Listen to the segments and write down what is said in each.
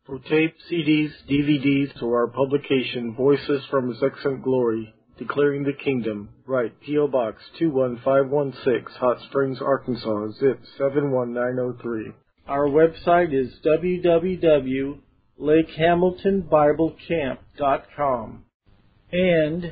For tape, CDs, DVDs, or our publication, Voices from His Excellent Glory, Declaring the Kingdom, write P.O. Box 21516, Hot Springs, Arkansas, zip 71903. Our website is www.lakehamiltonbiblecamp.com and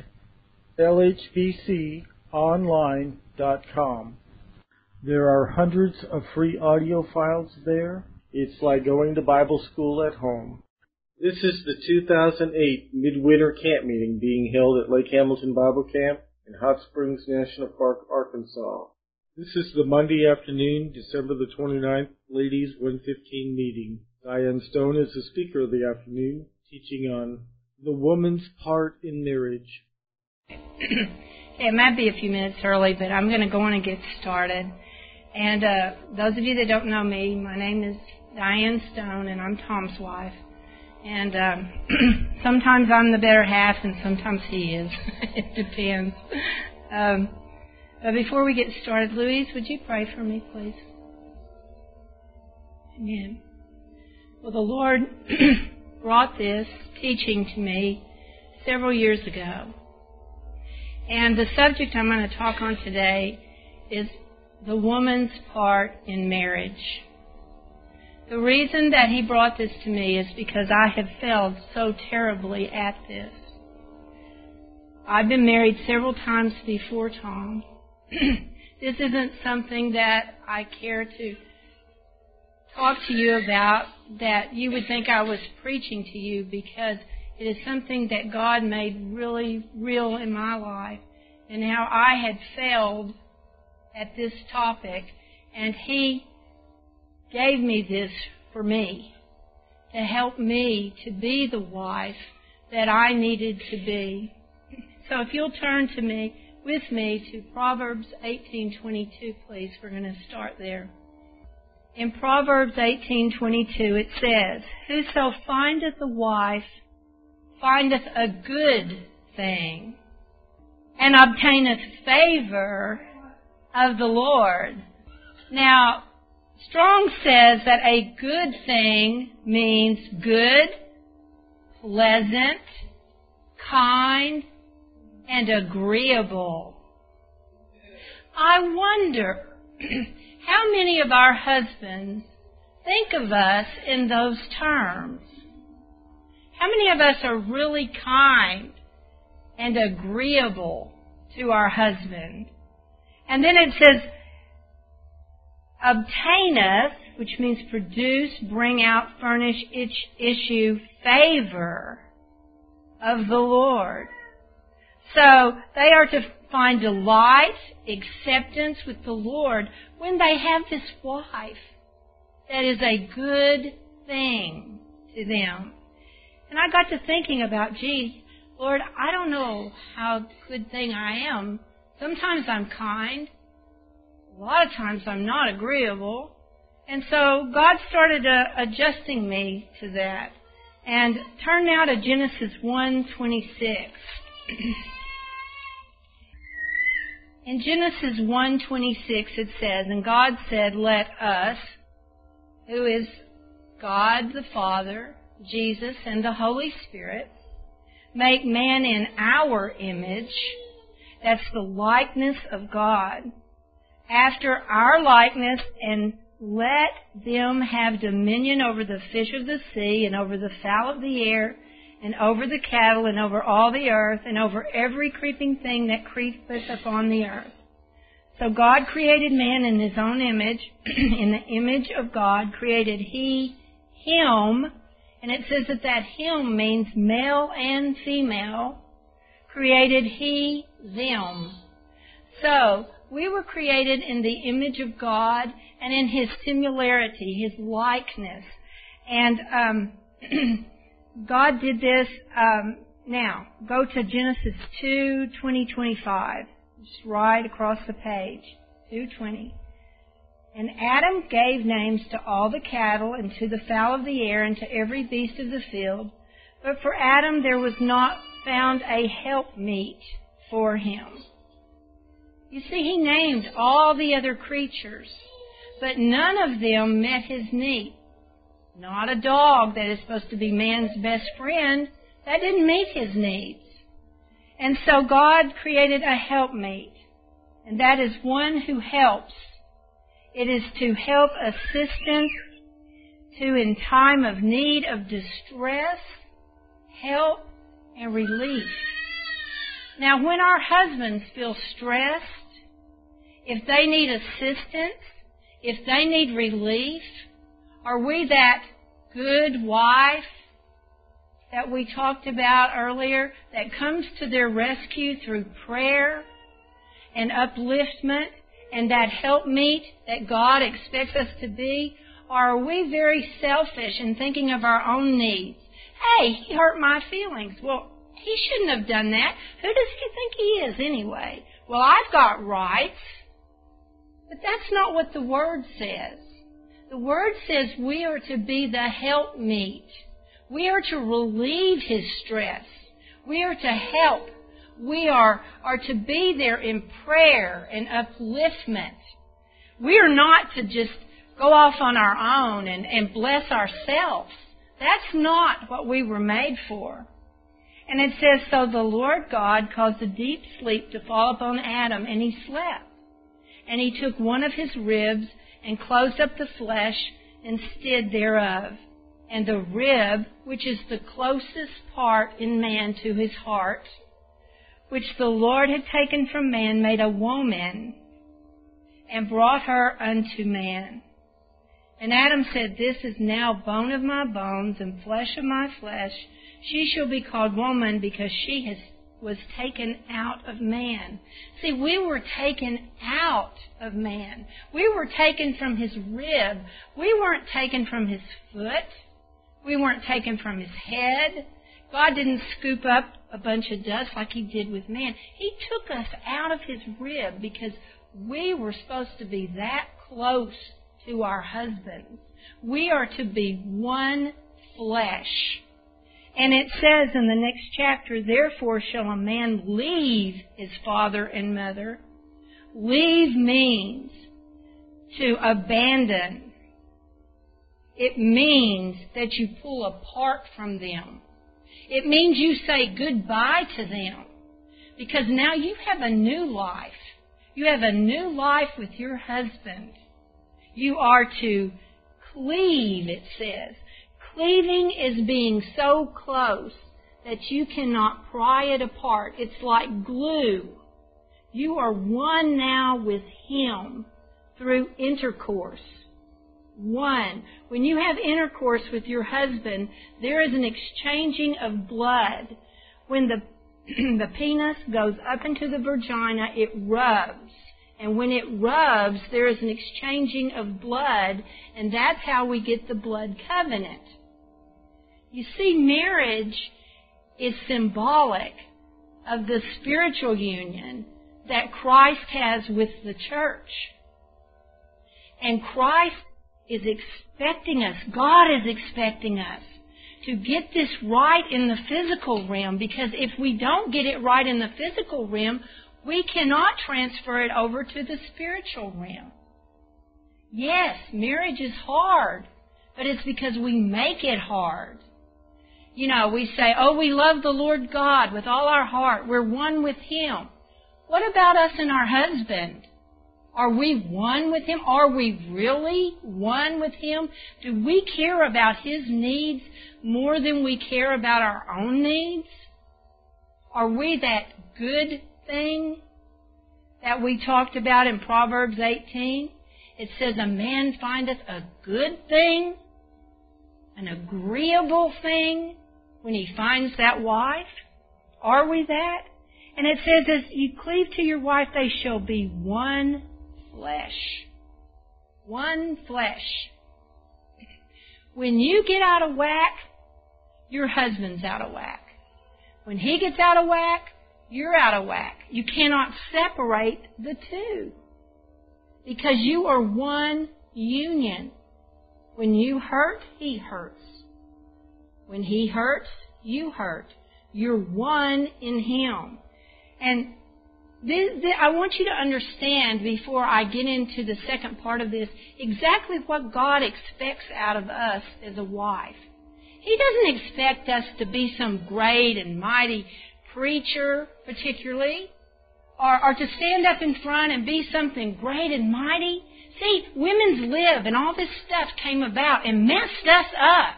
lhbconline.com. There are hundreds of free audio files there. It's like going to Bible school at home. This is the 2008 Midwinter Camp Meeting being held at Lake Hamilton Bible Camp in Hot Springs National Park, Arkansas. This is the Monday afternoon, December the 29th, Ladies 115 meeting. Diane Stone is the speaker of the afternoon, teaching on the woman's part in marriage. It might be a few minutes early, but I'm going to go on and get started. And those of you that don't know me, my name is Diane Stone, and I'm Tom's wife. And sometimes I'm the better half, and sometimes he is. It depends. But before we get started, Louise, would you pray for me, please? Amen. Well, the Lord brought this teaching to me several years ago. And the subject I'm going to talk on today is the woman's part in marriage. The reason that he brought this to me is because I have failed so terribly at this. I've been married several times before, Tom. This isn't something that I care to talk to you about, that you would think I was preaching to you, because it is something that God made really real in my life, and how I had failed at this topic, and he gave me this for me, to help me to be the wife that I needed to be. So if you'll turn with me to Proverbs 18:22, please. We're going to start there. In Proverbs 18:22 it says, "Whoso findeth a wife findeth a good thing, and obtaineth favor of the Lord." Now, Strong says that a good thing means good, pleasant, kind, and agreeable. I wonder how many of our husbands think of us in those terms. How many of us are really kind and agreeable to our husband? And then it says, obtaineth, which means produce, bring out, furnish, issue, favor of the Lord. So they are to find delight, acceptance with the Lord when they have this wife that is a good thing to them. And I got to thinking about, gee, Lord, I don't know how good thing I am. Sometimes I'm kind. A lot of times I'm not agreeable. And so God started adjusting me to that. And turn now to Genesis 1:26. In Genesis 1:26 it says, "And God said, let us," who is God the Father, Jesus, and the Holy Spirit, "make man in our image," that's the likeness of God, "after our likeness, and let them have dominion over the fish of the sea, and over the fowl of the air, and over the cattle, and over all the earth, and over every creeping thing that creepeth upon the earth." So God created man in his own image. In the image of God created he him. And it says that him means male and female. Created he them. So we were created in the image of God and in his similarity, his likeness. And God did this. Now, go to Genesis 2:20-25. Just right across the page. 2:20. "And Adam gave names to all the cattle, and to the fowl of the air, and to every beast of the field. But for Adam there was not found a helpmeet for him." You see, he named all the other creatures, but none of them met his need. not a dog that is supposed to be man's best friend. That didn't meet his needs. And so God created a helpmate, and that is one who helps. It is to help assistance, to in time of need, of distress, help, and relief. Now, when our husbands feel stressed, if they need assistance, if they need relief, are we that good wife that we talked about earlier that comes to their rescue through prayer and upliftment and that helpmeet that God expects us to be? Or are we very selfish and thinking of our own needs? Hey, he hurt my feelings. Well, he shouldn't have done that. Who does he think he is anyway? Well, I've got rights. But that's not what the Word says. The Word says we are to be the helpmeet. We are to relieve his stress. We are to help. We are to be there in prayer and upliftment. We are not to just go off on our own and bless ourselves. That's not what we were made for. And it says, so the Lord God caused a deep sleep to fall upon Adam, and he slept. And he took one of his ribs and closed up the flesh instead thereof. And the rib, which is the closest part in man to his heart, which the Lord had taken from man, made a woman, and brought her unto man. And Adam said, this is now bone of my bones and flesh of my flesh. She shall be called woman, because she was taken out of man. See, we were taken out of man. We were taken from his rib. We weren't taken from his foot. We weren't taken from his head. God didn't scoop up a bunch of dust like he did with man. He took us out of his rib because we were supposed to be that close to our husbands. We are to be one flesh. And it says in the next chapter, therefore shall a man leave his father and mother. Leave means to abandon. It means that you pull apart from them. It means you say goodbye to them. Because now you have a new life. You have a new life with your husband. You are to cleave, it says. Cleaving is being so close that you cannot pry it apart. It's like glue. You are one now with him through intercourse. One. When you have intercourse with your husband, there is an exchanging of blood. When the penis goes up into the vagina, it rubs. And when it rubs, there is an exchanging of blood, and that's how we get the blood covenant. You see, marriage is symbolic of the spiritual union that Christ has with the church. And Christ is expecting us, God is expecting us to get this right in the physical realm, because if we don't get it right in the physical realm, we cannot transfer it over to the spiritual realm. Yes, marriage is hard, but it's because we make it hard. You know, we say, oh, we love the Lord God with all our heart. We're one with him. What about us and our husband? Are we one with him? Are we really one with him? Do we care about his needs more than we care about our own needs? Are we that good thing that we talked about in Proverbs 18? It says, a man findeth a good thing, an agreeable thing, when he finds that wife. Are we that? And it says, as you cleave to your wife, they shall be one flesh. One flesh. When you get out of whack, your husband's out of whack. When he gets out of whack, you're out of whack. You cannot separate the two, because you are one union. When you hurt, he hurts. When he hurts, you hurt. You're one in him. And I want you to understand, before I get into the second part of this, exactly what God expects out of us as a wife. He doesn't expect us to be some great and mighty preacher, particularly, or to stand up in front and be something great and mighty. See, women's lib and all this stuff came about and messed us up.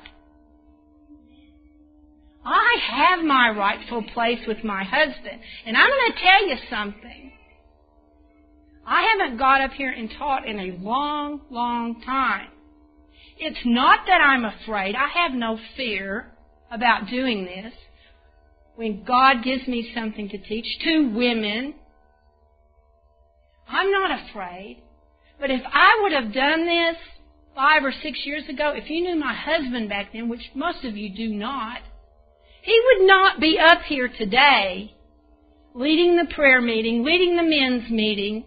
I have my rightful place with my husband. And I'm going to tell you something. I haven't got up here and taught in a long, long time. It's not that I'm afraid. I have no fear about doing this. When God gives me something to teach to women, I'm not afraid. But if I would have done this 5 or 6 years ago, if you knew my husband back then, which most of you do not, he would not be up here today leading the prayer meeting, leading the men's meeting.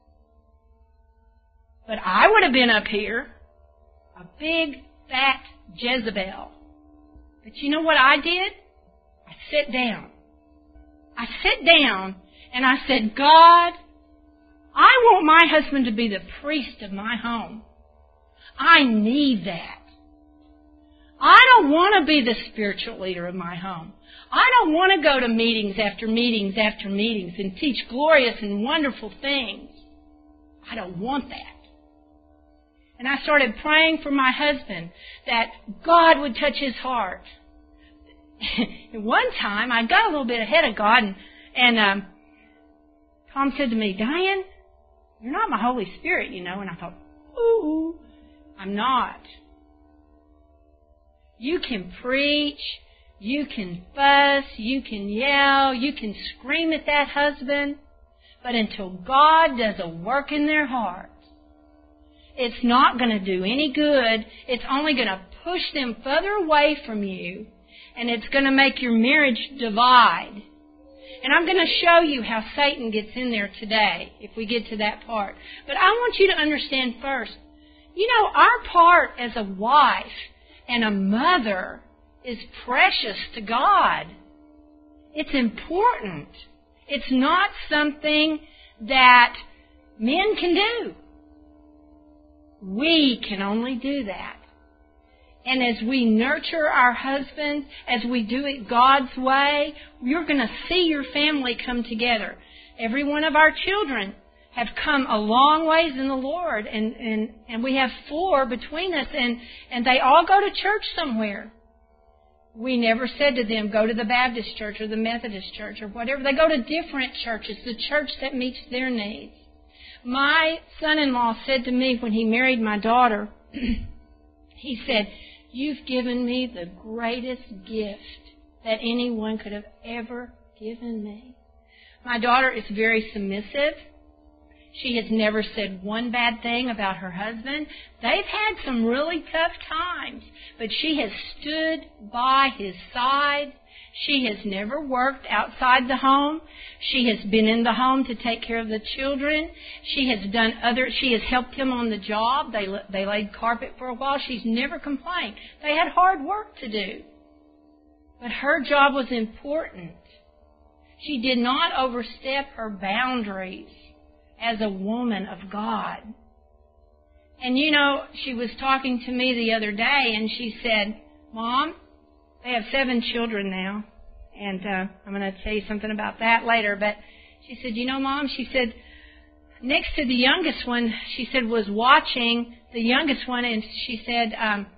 But I would have been up here, a big, fat Jezebel. But you know what I did? I sat down. I sat down and I said, God, I want my husband to be the priest of my home. I need that. I don't want to be the spiritual leader of my home. I don't want to go to meetings after meetings after meetings and teach glorious and wonderful things. I don't want that. And I started praying for my husband that God would touch his heart. One time, I got a little bit ahead of God, and Tom said to me, Diane, you're not my Holy Spirit, you know. And I thought, ooh, I'm not. You can preach, you can fuss, you can yell, you can scream at that husband, but until God does a work in their heart, it's not going to do any good. It's only going to push them further away from you, and it's going to make your marriage divide. And I'm going to show you how Satan gets in there today, if we get to that part. But I want you to understand first, you know, our part as a wife and a mother is precious to God. It's important. It's not something that men can do. We can only do that. And as we nurture our husband, as we do it God's way, you're going to see your family come together. Every one of our children have come a long ways in the Lord, and we have 4 between us, and they all go to church somewhere. We never said to them, go to the Baptist church or the Methodist church or whatever. They go to different churches, the church that meets their needs. My son-in-law said to me when he married my daughter, he said, you've given me the greatest gift that anyone could have ever given me. My daughter is very submissive. She has never said one bad thing about her husband. They've had some really tough times, but she has stood by his side. She has never worked outside the home. She has been in the home to take care of the children. She has helped him on the job. They laid carpet for a while. She's never complained. They had hard work to do. But her job was important. She did not overstep her boundaries as a woman of God. And you know, she was talking to me the other day and she said, Mom, they have 7 children now, and I'm going to tell you something about that later, but she said, you know, Mom, she said, next to the youngest one, she said, was watching the youngest one, and she said,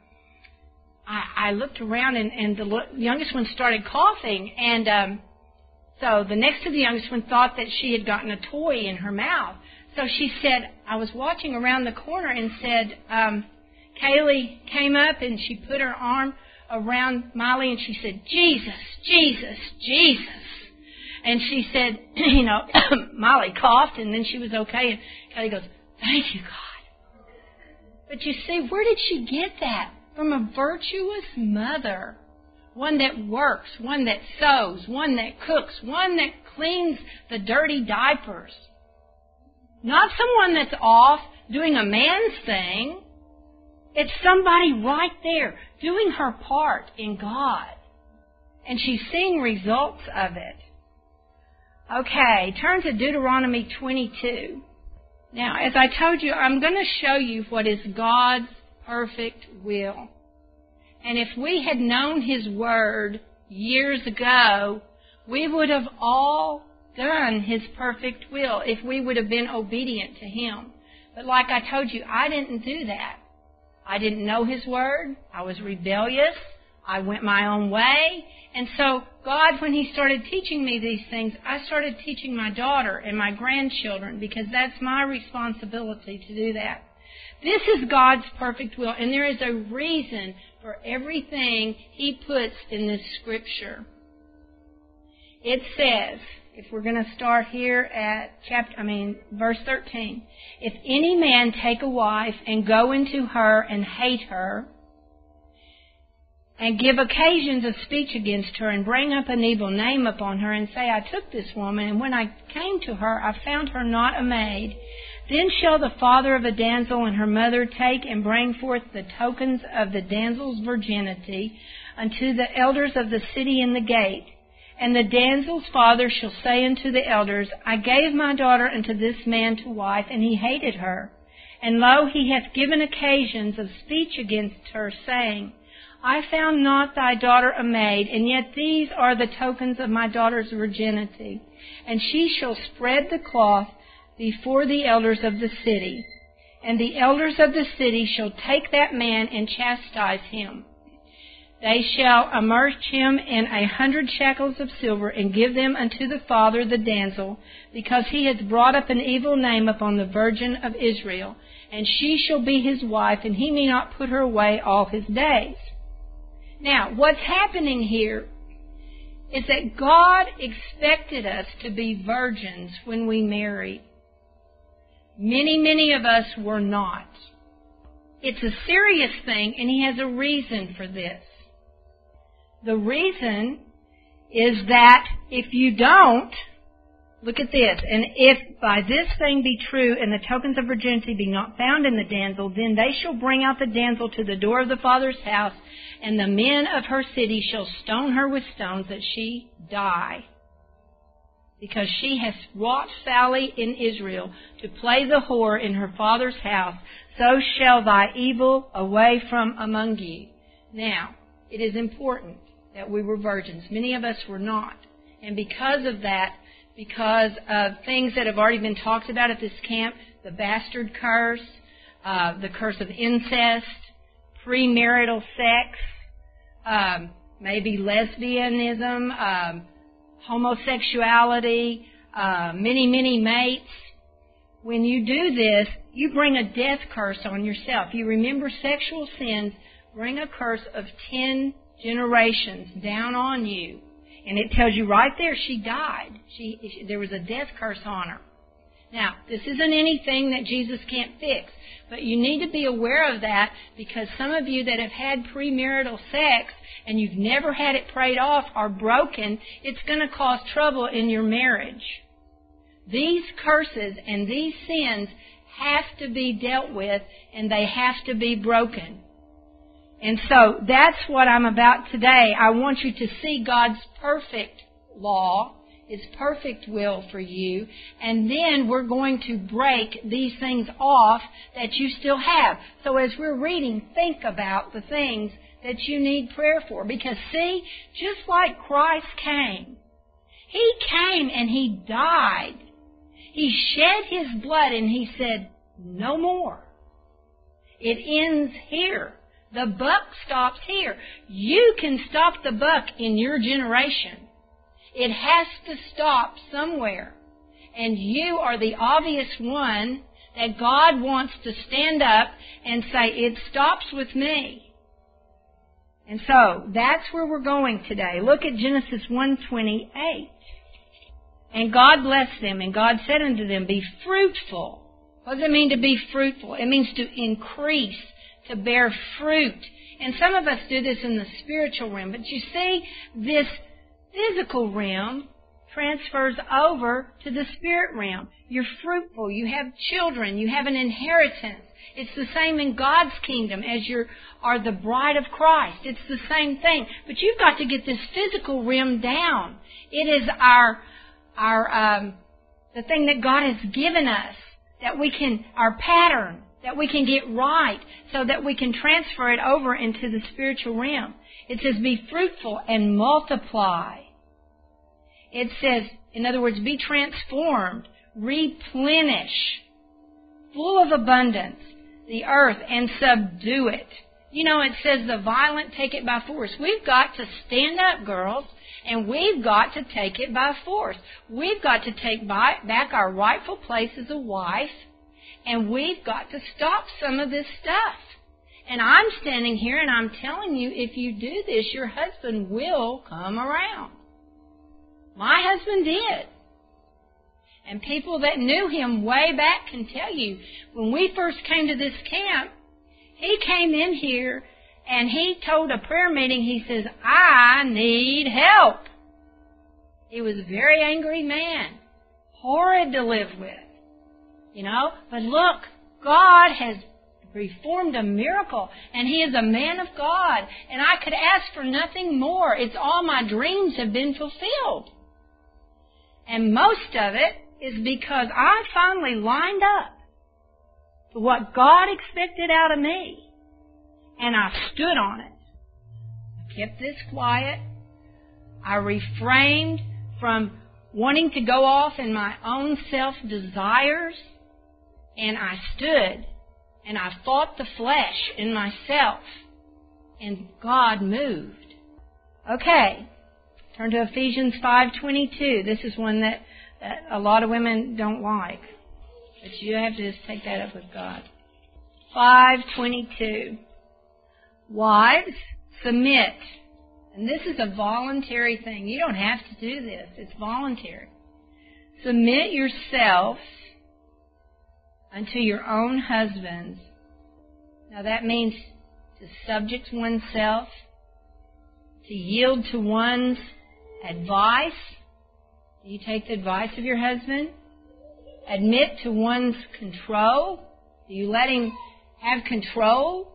I looked around, and the youngest one started coughing, and so the next to the youngest one thought that she had gotten a toy in her mouth. So she said, I was watching around the corner and said, Kaylee came up and she put her arm around Molly and she said, Jesus, Jesus, Jesus. And she said, you know, Molly coughed and then she was okay. And Kaylee goes, thank you, God. But you see, where did she get that? From a virtuous mother. One that works, one that sews, one that cooks, one that cleans the dirty diapers. Not someone that's off doing a man's thing. It's somebody right there doing her part in God. And she's seeing results of it. Okay, turn to Deuteronomy 22. Now, as I told you, I'm going to show you what is God's perfect will. And if we had known His Word years ago, we would have all done His perfect will if we would have been obedient to Him. But like I told you, I didn't do that. I didn't know His Word. I was rebellious. I went my own way. And so God, when He started teaching me these things, I started teaching my daughter and my grandchildren because that's my responsibility to do that. This is God's perfect will, and there is a reason for everything He puts in this Scripture. It says, if we're going to start here at verse 13, if any man take a wife and go into her and hate her, and give occasions of speech against her, and bring up an evil name upon her, and say, I took this woman, and when I came to her, I found her not a maid, then shall the father of a damsel and her mother take and bring forth the tokens of the damsel's virginity unto the elders of the city in the gate. And the damsel's father shall say unto the elders, I gave my daughter unto this man to wife, and he hated her. And lo, he hath given occasions of speech against her, saying, I found not thy daughter a maid, and yet these are the tokens of my daughter's virginity. And she shall spread the cloth before the elders of the city. And the elders of the city shall take that man and chastise him. They shall immerse him in 100 shekels of silver, and give them unto the father of the damsel, because he hath brought up an evil name upon the virgin of Israel. And she shall be his wife, and he may not put her away all his days. Now, what's happening here is that God expected us to be virgins when we married. Many of us were not. It's a serious thing, and He has a reason for this. The reason is that if you don't, look at this, and if by this thing be true, and the tokens of virginity be not found in the damsel, then they shall bring out the damsel to the door of the father's house, and the men of her city shall stone her with stones, that she die. Because she hath wrought folly in Israel, to play the whore in her father's house, so shall thy evil away from among you. Now, it is important that we were virgins. Many of us were not. And because of that, because of things that have already been talked about at this camp, the bastard curse, the curse of incest, premarital sex, maybe lesbianism, homosexuality, many mates. When you do this, you bring a death curse on yourself. You remember sexual sins, bring a curse of 10 generations down on you. And it tells you right there she died. There was a death curse on her. Now, this isn't anything that Jesus can't fix, but you need to be aware of that, because some of you that have had premarital sex and you've never had it prayed off are broken. It's going to cause trouble in your marriage. These curses and these sins have to be dealt with, and they have to be broken. And so that's what I'm about today. I want you to see God's perfect law, His perfect will for you, and then we're going to break these things off that you still have. So as we're reading, think about the things that you need prayer for. Because see, just like Christ came, He came and He died. He shed His blood and He said, no more. It ends here. The buck stops here. You can stop the buck in your generation. It has to stop somewhere. And you are the obvious one that God wants to stand up and say, it stops with me. And so, that's where we're going today. Look at Genesis 1:28. And God blessed them, and God said unto them, be fruitful. What does it mean to be fruitful? It means to increase, to bear fruit. And some of us do this in the spiritual realm. But you see, this physical realm transfers over to the spirit realm. You're fruitful. You have children. You have an inheritance. It's the same in God's kingdom as you are the bride of Christ. It's the same thing. But you've got to get this physical realm down. It is our the thing that God has given us, that we can, our pattern, that we can get right so that we can transfer it over into the spiritual realm. It says, be fruitful and multiply. It says, in other words, be transformed, replenish, full of abundance, the earth, and subdue it. You know, it says the violent take it by force. We've got to stand up, girls, and we've got to take it by force. We've got to take back our rightful place as a wife, and we've got to stop some of this stuff. And I'm standing here and I'm telling you, if you do this, your husband will come around. My husband did. And people that knew him way back can tell you, when we first came to this camp, he came in here and he told a prayer meeting, he says, I need help. He was a very angry man, horrid to live with, you know. But look, God has performed a miracle, and he is a man of God, and I could ask for nothing more. It's all my dreams have been fulfilled. And most of it is because I finally lined up to what God expected out of me. And I stood on it. I kept this quiet. I refrained from wanting to go off in my own self-desires. And I stood and I fought the flesh in myself. And God moved. Okay. Turn to Ephesians 5:22. This is one that a lot of women don't like. But you have to just take that up with God. 5:22. Wives, submit. And this is a voluntary thing. You don't have to do this. It's voluntary. Submit yourselves unto your own husbands. Now that means to subject oneself, to yield to one's advice. Do you take the advice of your husband? Admit to one's control. Do you let him have control?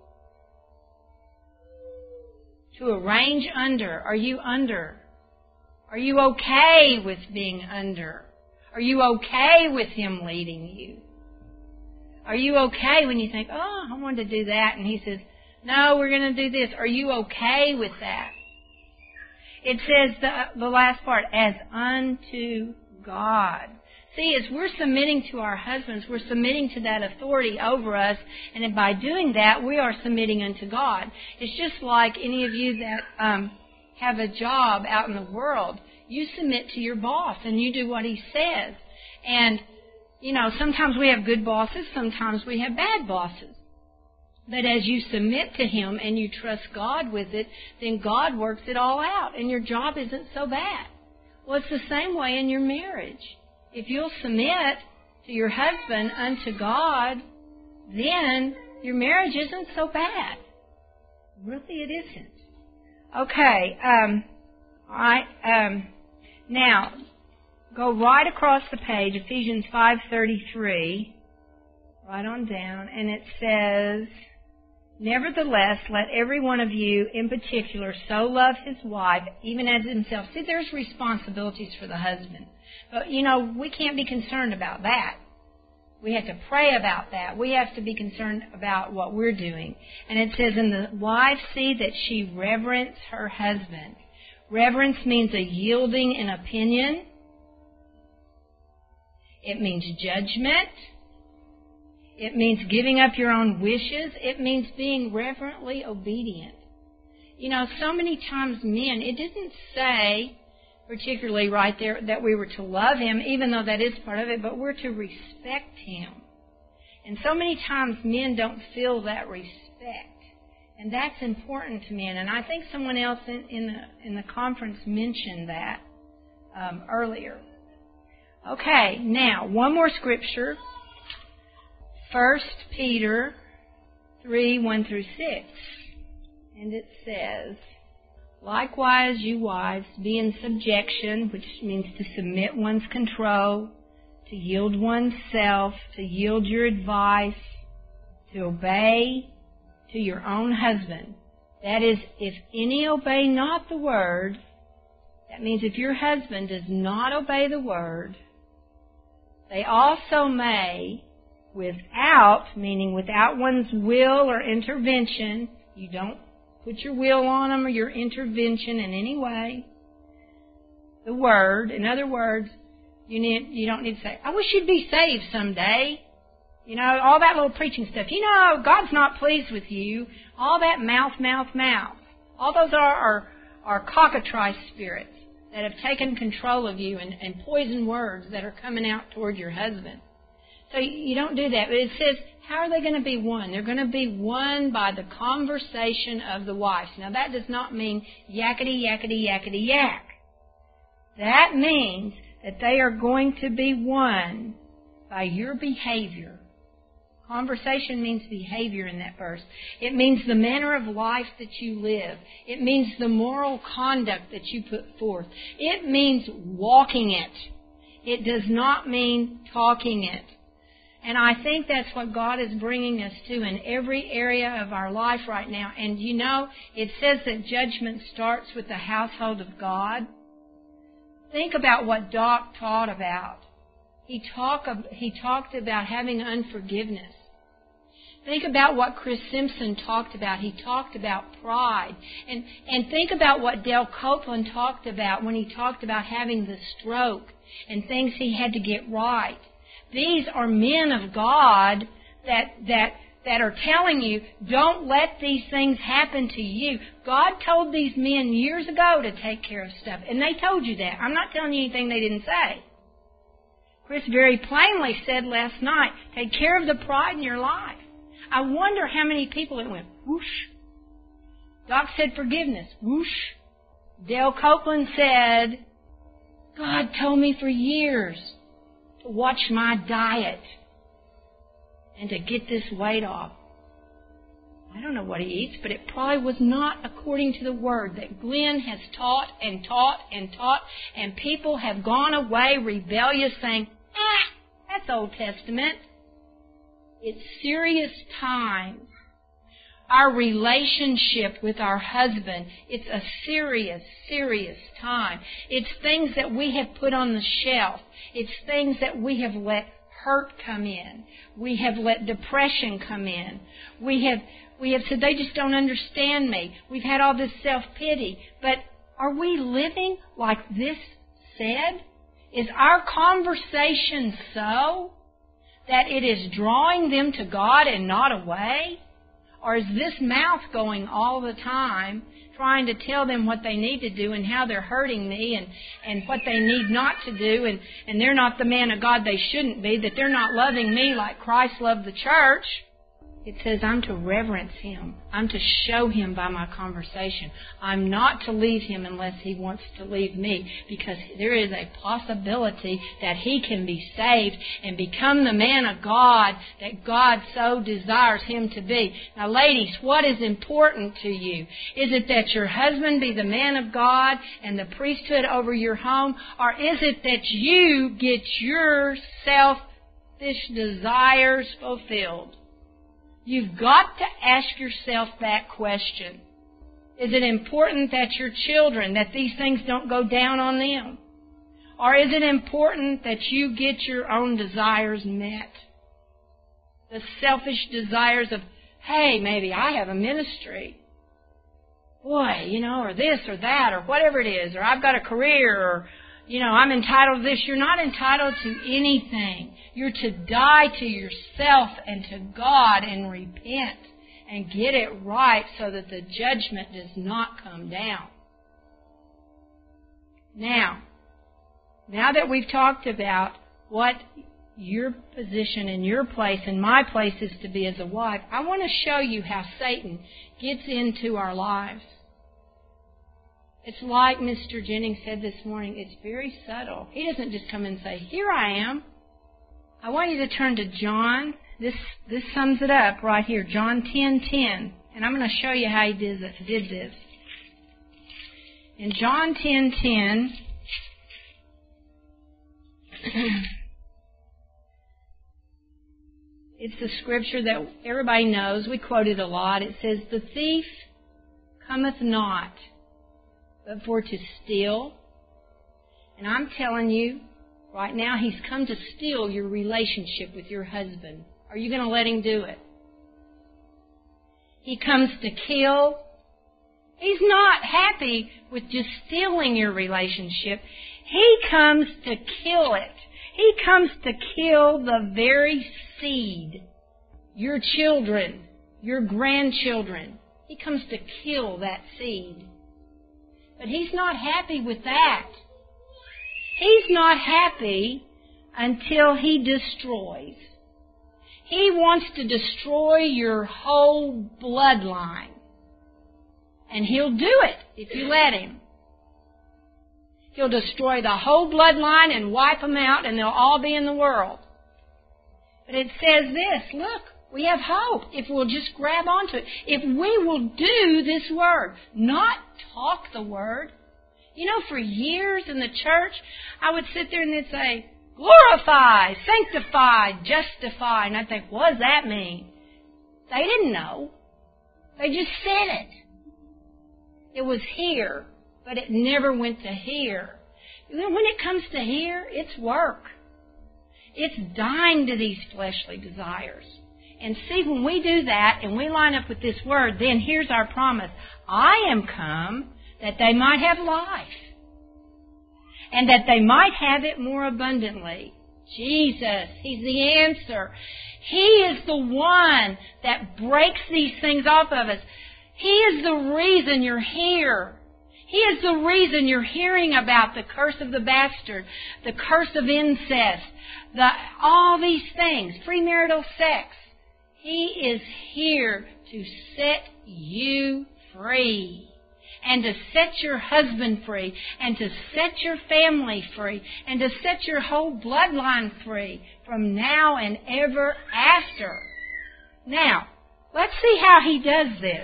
To arrange under. Are you under? Are you okay with being under? Are you okay with him leading you? Are you okay when you think, oh, I wanted to do that, and he says, no, we're going to do this. Are you okay with that? It says the last part, as unto God. See, as we're submitting to our husbands, we're submitting to that authority over us, and by doing that, we are submitting unto God. It's just like any of you that have a job out in the world. You submit to your boss, and you do what he says. And, you know, sometimes we have good bosses, sometimes we have bad bosses. But as you submit to him and you trust God with it, then God works it all out, and your job isn't so bad. Well, it's the same way in your marriage. If you'll submit to your husband unto God, then your marriage isn't so bad. Really, it isn't. Okay. All right. Now, go right across the page, Ephesians 5:33, right on down, and it says, nevertheless, let every one of you in particular so love his wife, even as himself. See, there's responsibilities for the husband. But, you know, we can't be concerned about that. We have to pray about that. We have to be concerned about what we're doing. And it says, and the wife see that she reverence her husband. Reverence means a yielding in opinion. It means judgment. It means giving up your own wishes. It means being reverently obedient. You know, so many times men, it didn't say, particularly right there, that we were to love him, even though that is part of it, but we're to respect him. And so many times men don't feel that respect. And that's important to men. And I think someone else in the conference mentioned that earlier. Okay, now, one more scripture. 1 Peter 3:1-6. And it says, likewise, you wives, be in subjection, which means to submit one's control, to yield oneself, to yield your advice, to obey to your own husband. That is, if any obey not the word, That means if your husband does not obey the word, they also may, meaning without one's will or intervention, you don't put your will on them or your intervention in any way, the word, in other words, you don't need to say, I wish you'd be saved someday. You know, all that little preaching stuff. You know, God's not pleased with you. All that mouth. All those are cockatrice spirits that have taken control of you and poison words that are coming out toward your husband. So you don't do that. But it says, how are they going to be one? They're going to be one by the conversation of the wives. Now, that does not mean yakety, yakety, yakety, yak. That means that they are going to be one by your behavior. Conversation means behavior in that verse. It means the manner of life that you live. It means the moral conduct that you put forth. It means walking it. It does not mean talking it. And I think that's what God is bringing us to in every area of our life right now. And you know, it says that judgment starts with the household of God. Think about what Doc taught about. He talked about having unforgiveness. Think about what Chris Simpson talked about. He talked about pride. And think about what Dale Copeland talked about when he talked about having the stroke and things he had to get right. These are men of God that are telling you, don't let these things happen to you. God told these men years ago to take care of stuff, and they told you that. I'm not telling you anything they didn't say. Chris very plainly said last night, take care of the pride in your life. I wonder how many people it went, whoosh. Doc said forgiveness, whoosh. Dale Copeland said, God told me for years to watch my diet and to get this weight off. I don't know what he eats, but it probably was not according to the Word that Glenn has taught, and people have gone away rebellious saying, that's Old Testament. It's serious times. Our relationship with our husband, it's a serious, serious time. It's things that we have put on the shelf. It's things that we have let hurt come in. We have let depression come in. We have said, they just don't understand me. We've had all this self-pity. But are we living like this said? Is our conversation so that it is drawing them to God and not away? Or is this mouth going all the time trying to tell them what they need to do and how they're hurting me and what they need not to do and they're not the man of God they shouldn't be, that they're not loving me like Christ loved the church? It says I'm to reverence Him. I'm to show Him by my conversation. I'm not to leave Him unless He wants to leave me, because there is a possibility that he can be saved and become the man of God that God so desires him to be. Now, ladies, what is important to you? Is it that your husband be the man of God and the priesthood over your home, or is it that you get your selfish desires fulfilled? You've got to ask yourself that question. Is it important that your children, that these things don't go down on them? Or is it important that you get your own desires met? The selfish desires of, hey, maybe I have a ministry. Boy, or this or that or whatever it is, or I've got a career, or, I'm entitled to this. You're not entitled to anything. You're to die to yourself and to God and repent and get it right so that the judgment does not come down. Now that we've talked about what your position and your place and my place is to be as a wife, I want to show you how Satan gets into our lives. It's like Mr. Jennings said this morning, it's very subtle. He doesn't just come and say, here I am. I want you to turn to John. This sums it up right here, John 10:10. And I'm going to show you how he did this. In John 10:10, it's the scripture that everybody knows. We quote it a lot. It says, the thief cometh not, but for to steal And I'm telling you, right now, he's come to steal your relationship with your husband. Are you going to let him do it? He comes to kill. He's not happy with just stealing your relationship. He comes to kill it. He comes to kill the very seed. Your children, your grandchildren. He comes to kill that seed. But he's not happy with that. He's not happy until he destroys. He wants to destroy your whole bloodline. And he'll do it if you let him. He'll destroy the whole bloodline and wipe them out, and they'll all be in the world. But it says this, look, we have hope if we'll just grab onto it. If we will do this word, not talk the word. You know, for years in the church, I would sit there and they'd say, glorify, sanctify, justify. And I'd think, what does that mean? They didn't know. They just said it. It was here, but it never went to here. When it comes to here, it's work. It's dying to these fleshly desires. And see, when we do that and we line up with this word, then here's our promise. I am come that they might have life, and that they might have it more abundantly. Jesus, He's the answer. He is the one that breaks these things off of us. He is the reason you're here. He is the reason you're hearing about the curse of the bastard, the curse of incest, all these things, premarital sex. He is here to set you free, and to set your husband free, and to set your family free, and to set your whole bloodline free from now and ever after. Now, let's see how he does this.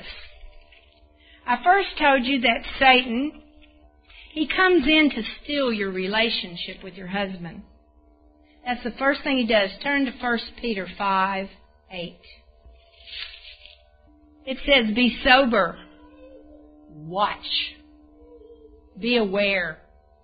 I first told you that Satan, he comes in to steal your relationship with your husband. That's the first thing he does. Turn to 1 Peter 5:8. It says, be sober. Watch. Be aware.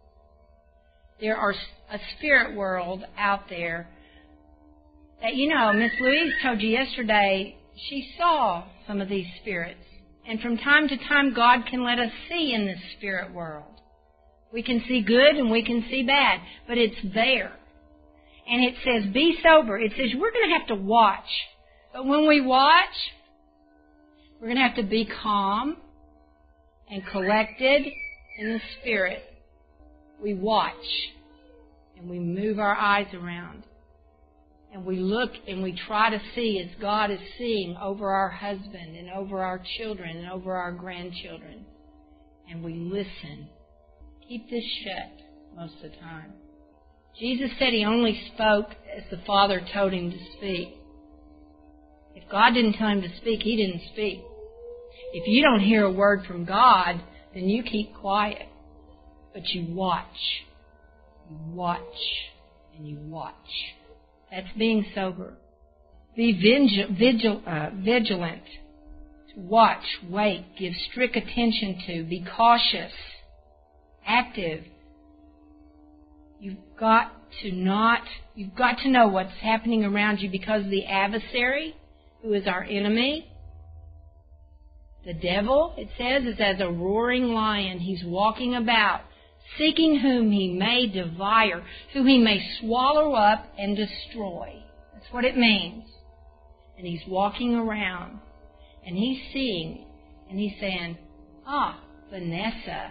There are a spirit world out there that, you know, Miss Louise told you yesterday she saw some of these spirits. And from time to time, God can let us see in this spirit world. We can see good and we can see bad, but it's there. And it says, be sober. It says we're going to have to watch. But when we watch, we're going to have to be calm and collected in the spirit. We watch and we move our eyes around. And we look and we try to see as God is seeing over our husband and over our children and over our grandchildren. And we listen. Keep this shut most of the time. Jesus said He only spoke as the Father told Him to speak. If God didn't tell Him to speak, He didn't speak. If you don't hear a word from God, then you keep quiet. But you watch. You watch. And you watch. That's being sober. Be vigilant. Watch, wait, give strict attention to, be cautious, active. You've got to know what's happening around you, because the adversary, who is our enemy, the devil, it says, is as a roaring lion. He's walking about, seeking whom he may devour, who he may swallow up and destroy. That's what it means. And he's walking around, and he's seeing, and he's saying, Vanessa,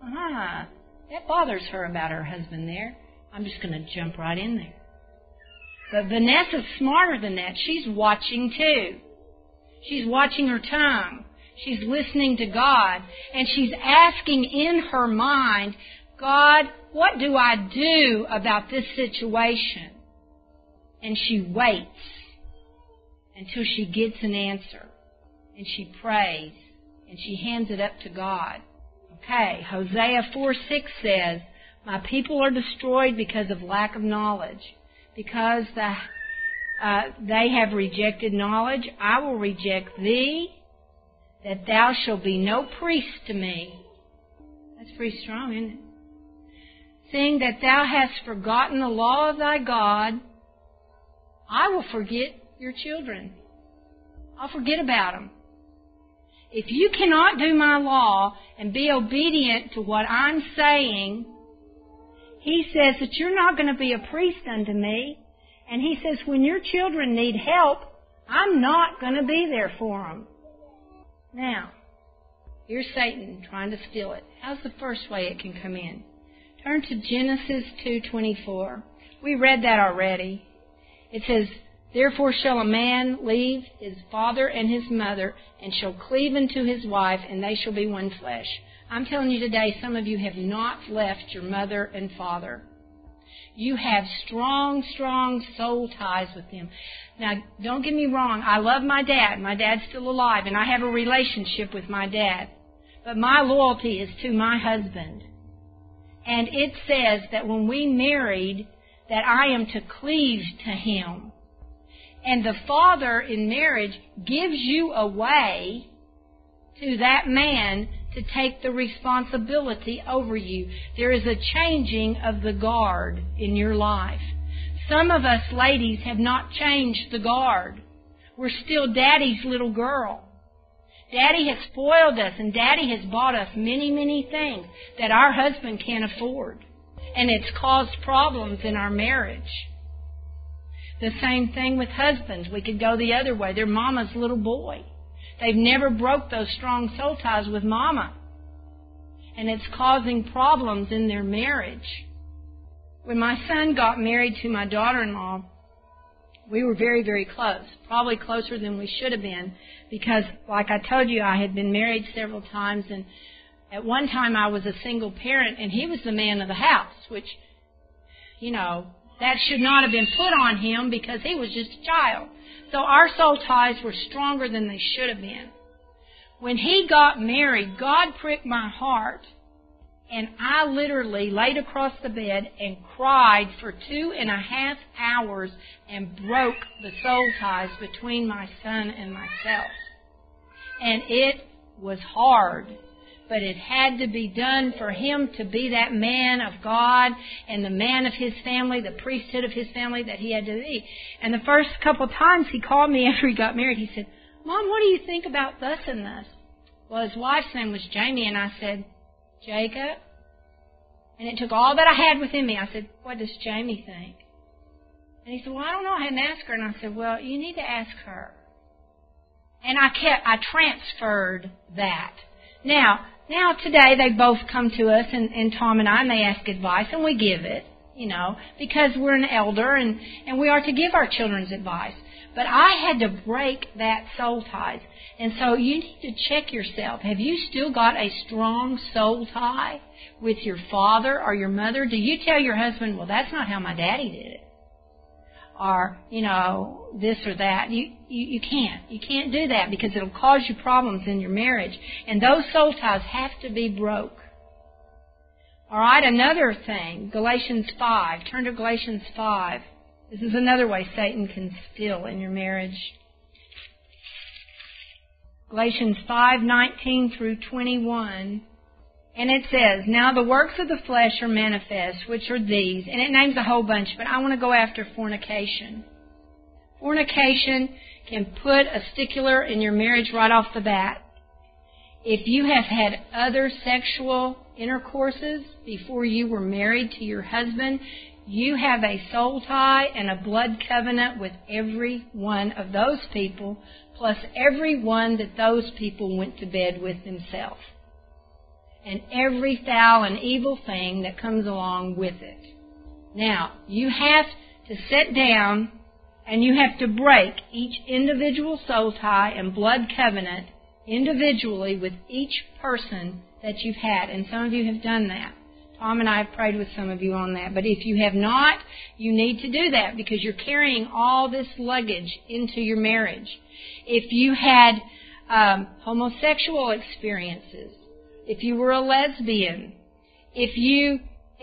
that bothers her about her husband there. I'm just going to jump right in there. But Vanessa's smarter than that. She's watching too. She's watching her tongue. She's listening to God, and she's asking in her mind, God, what do I do about this situation? And she waits until she gets an answer. And she prays. And she hands it up to God. Okay, Hosea 4:6 says, my people are destroyed because of lack of knowledge. Because they have rejected knowledge, I will reject thee, that thou shalt be no priest to me. That's pretty strong, isn't it? seeing that thou hast forgotten the law of thy God, I will forget your children. I'll forget about them. If you cannot do my law and be obedient to what I'm saying, he says that you're not going to be a priest unto me. And he says when your children need help, I'm not going to be there for them. Now, here's Satan trying to steal it. How's the first way it can come in? Turn to Genesis 2:24. We read that already. It says, therefore shall a man leave his father and his mother, and shall cleave unto his wife, and they shall be one flesh. I'm telling you today, some of you have not left your mother and father. You have strong, strong soul ties with them. Now, don't get me wrong. I love my dad. My dad's still alive, and I have a relationship with my dad. But my loyalty is to my husband. And it says that when we married, that I am to cleave to him. And the father in marriage gives you away to that man to take the responsibility over you. There is a changing of the guard in your life. Some of us ladies have not changed the guard. We're still daddy's little girl. Daddy has spoiled us, and Daddy has bought us many, many things that our husband can't afford. And it's caused problems in our marriage. The same thing with husbands. We could go the other way. They're mama's little boy. They've never broke those strong soul ties with mama. And it's causing problems in their marriage. When my son got married to my daughter-in-law, we were very, very close. Probably closer than we should have been. Because, like I told you, I had been married several times. And at one time I was a single parent, and he was the man of the house. Which, that should not have been put on him because he was just a child. So our soul ties were stronger than they should have been. When he got married, God pricked my heart, and I literally laid across the bed and cried for 2.5 hours and broke the soul ties between my son and myself. And it was hard. But it had to be done for him to be that man of God and the man of his family, the priesthood of his family that he had to be. And the first couple of times he called me after he got married, he said, Mom, what do you think about thus and thus? Well, his wife's name was Jamie, and I said, Jacob? And it took all that I had within me. I said, what does Jamie think? And he said, well, I don't know. I hadn't asked her. And I said, well, you need to ask her. And I transferred that. Now today they both come to us, and Tom and I may ask advice, and we give it, because we're an elder, and we are to give our children's advice. But I had to break that soul ties. And so you need to check yourself. Have you still got a strong soul tie with your father or your mother? Do you tell your husband, well, that's not how my daddy did it? Or, this or that. You can't. You can't do that because it'll cause you problems in your marriage. And those soul ties have to be broke. All right, another thing, Galatians 5. Turn to Galatians 5. This is another way Satan can steal in your marriage. Galatians 5:19 through 21. And it says, now the works of the flesh are manifest, which are these. And it names a whole bunch, but I want to go after fornication. Fornication can put a stickler in your marriage right off the bat. If you have had other sexual intercourses before you were married to your husband, you have a soul tie and a blood covenant with every one of those people, plus every one that those people went to bed with themselves. And every foul and evil thing that comes along with it. Now, you have to sit down and you have to break each individual soul tie and blood covenant individually with each person that you've had. And some of you have done that. Tom and I have prayed with some of you on that. But if you have not, you need to do that because you're carrying all this luggage into your marriage. If you had homosexual experiences, if you were a lesbian, if you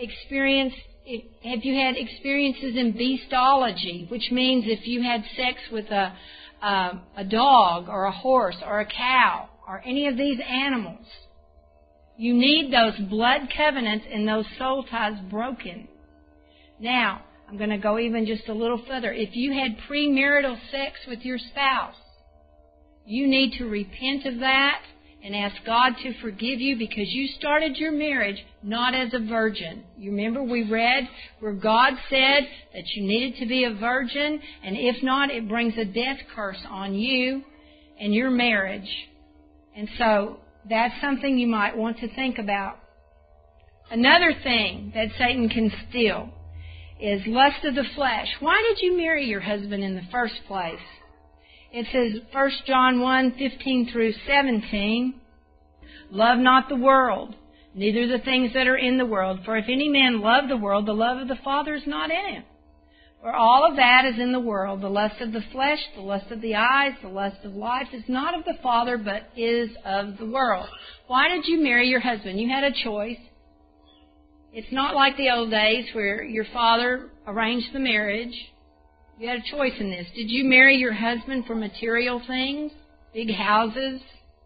had experiences in beastology, which means if you had sex with a dog or a horse or a cow or any of these animals, You need those blood covenants and those soul ties broken. Now, I'm going to go even just a little further. If you had premarital sex with your spouse, you need to repent of that and ask God to forgive you because you started your marriage not as a virgin. You remember we read where God said that you needed to be a virgin, and if not, it brings a death curse on you and your marriage. And so that's something you might want to think about. Another thing that Satan can steal is lust of the flesh. Why did you marry your husband in the first place? It says 1 John 1:15 through 17, love not the world, neither the things that are in the world. For if any man love the world, the love of the Father is not in him. For all of that is in the world, the lust of the flesh, the lust of the eyes, the lust of life is not of the Father, but is of the world. Why did you marry your husband? You had a choice. It's not like the old days where your father arranged the marriage. You had a choice in this. Did you marry your husband for material things? Big houses?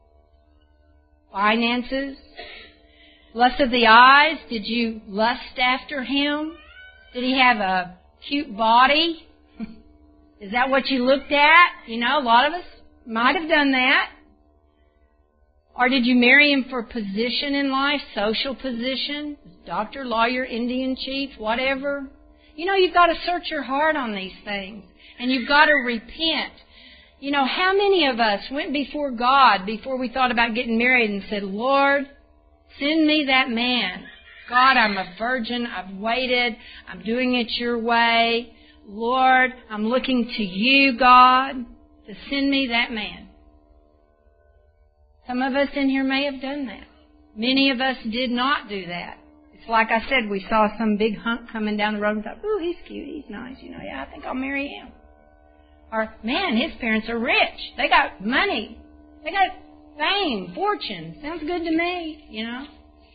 Finances? Lust of the eyes? Did you lust after him? Did he have a cute body? Is that what you looked at? You know, a lot of us might have done that. Or did you marry him for position in life, social position, doctor, lawyer, Indian chief, whatever? You know, you've got to search your heart on these things, and you've got to repent. You know, how many of us went before God before we thought about getting married and said, Lord, send me that man. God, I'm a virgin. I've waited. I'm doing it your way. Lord, I'm looking to you, God, to send me that man. Some of us in here may have done that. Many of us did not do that. It's like I said, we saw some big hunk coming down the road and thought, ooh, he's cute, he's nice, you know, yeah, I think I'll marry him. Or, man, his parents are rich. They got money. They got fame, fortune. Sounds good to me, you know.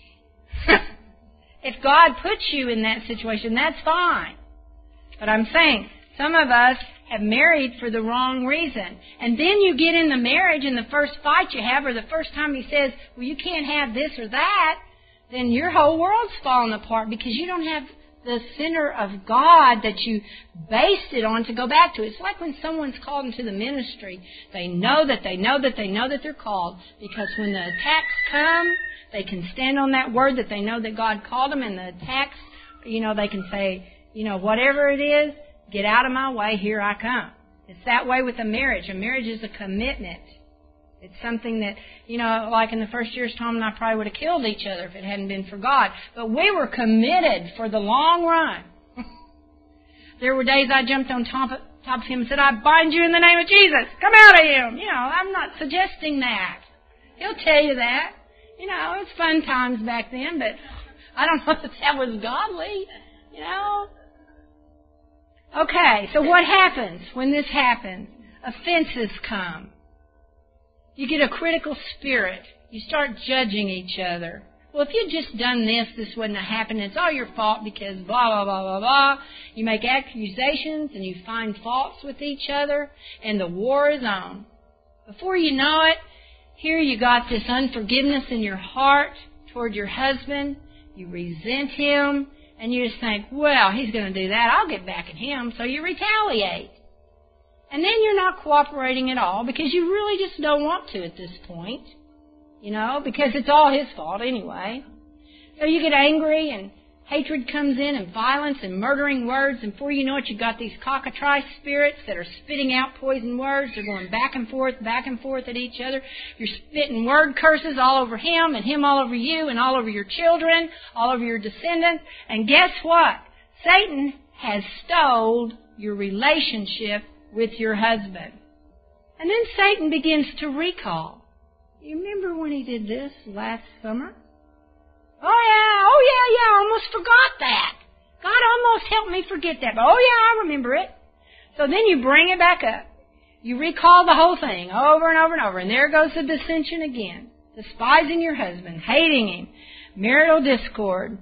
If God puts you in that situation, that's fine. But I'm saying, some of us have married for the wrong reason. And then you get in the marriage and the first fight you have, or the first time he says, well, you can't have this or that, then your whole world's falling apart because you don't have the center of God that you based it on to go back to. It's like when someone's called into the ministry, they know that they're called, because when the attacks come, they can stand on that word that they know that God called them, and the attacks, you know, they can say, you know, whatever it is, get out of my way, here I come. It's that way with a marriage. A marriage is a commitment. It's something that, you know, like in the first years, Tom and I probably would have killed each other if it hadn't been for God. But we were committed for the long run. There were days I jumped on top of him and said, I bind you in the name of Jesus. Come out of him. You know, I'm not suggesting that. He'll tell you that. You know, it was fun times back then, but I don't know if that was godly, you know. Okay, so what happens when this happens? Offenses come. You get a critical spirit. You start judging each other. Well, if you'd just done this, this wouldn't have happened. It's all your fault because blah, blah, blah, blah, blah. You make accusations and you find faults with each other, and the war is on. Before you know it, here you got this unforgiveness in your heart toward your husband. You resent him, and you just think, well, he's going to do that. I'll get back at him. So you retaliate. And then you're not cooperating at all because you really just don't want to at this point, you know, because it's all his fault anyway. So you get angry and hatred comes in and violence and murdering words, and before you know it, you've got these cockatrice spirits that are spitting out poison words. They're going back and forth at each other. You're spitting word curses all over him and him all over you and all over your children, all over your descendants. And guess what? Satan has stole your relationship with your husband. And then Satan begins to recall. You remember when he did this last summer? Oh yeah, I almost forgot that. God almost helped me forget that. But I remember it. So then you bring it back up. You recall the whole thing over and over and over. And there goes the dissension again. Despising your husband, hating him, marital discord.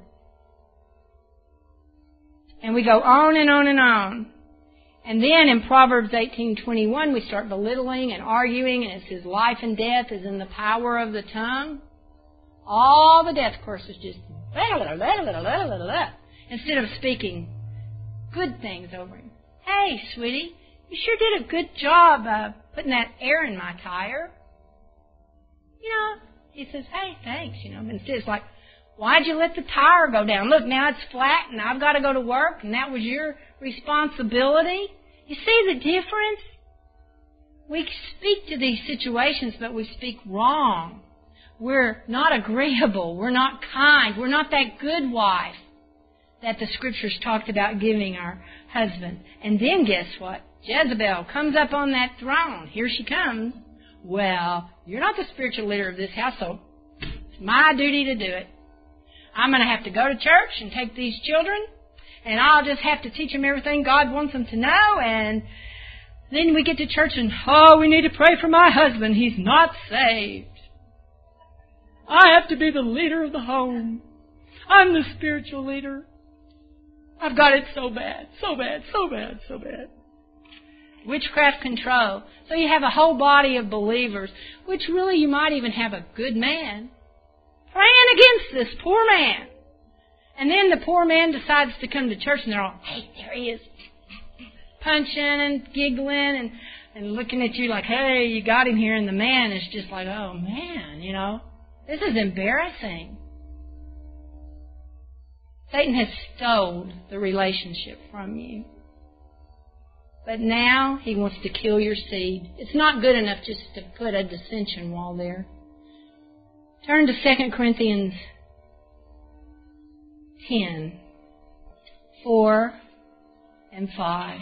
And we go on and on and on. And then in Proverbs 18:21, we start belittling and arguing, and it says life and death is in the power of the tongue. All the death courses just instead of speaking good things over him. Hey, sweetie, you sure did a good job putting that air in my tire. You know, he says, hey, thanks, you know. But instead it's like, why'd you let the tire go down? Look, now it's flat and I've got to go to work and that was your responsibility. You see the difference? We speak to these situations, but we speak wrong. We're not agreeable. We're not kind. We're not that good wife that the Scriptures talked about giving our husband. And then guess what? Jezebel comes up on that throne. Here she comes. Well, you're not the spiritual leader of this household. It's my duty to do it. I'm going to have to go to church and take these children, and I'll just have to teach them everything God wants them to know, and then we get to church and, we need to pray for my husband. He's not saved. I have to be the leader of the home. I'm the spiritual leader. I've got it so bad, so bad, so bad, so bad. Witchcraft control. So you have a whole body of believers, which really you might even have a good man praying against this poor man. And then the poor man decides to come to church and they're all, hey, there he is, punching and giggling and looking at you like, hey, you got him here. And the man is just like, oh, man, you know, this is embarrassing. Satan has stole the relationship from you. But now he wants to kill your seed. It's not good enough just to put a dissension wall there. Turn to 2 Corinthians 10, 4 and 5.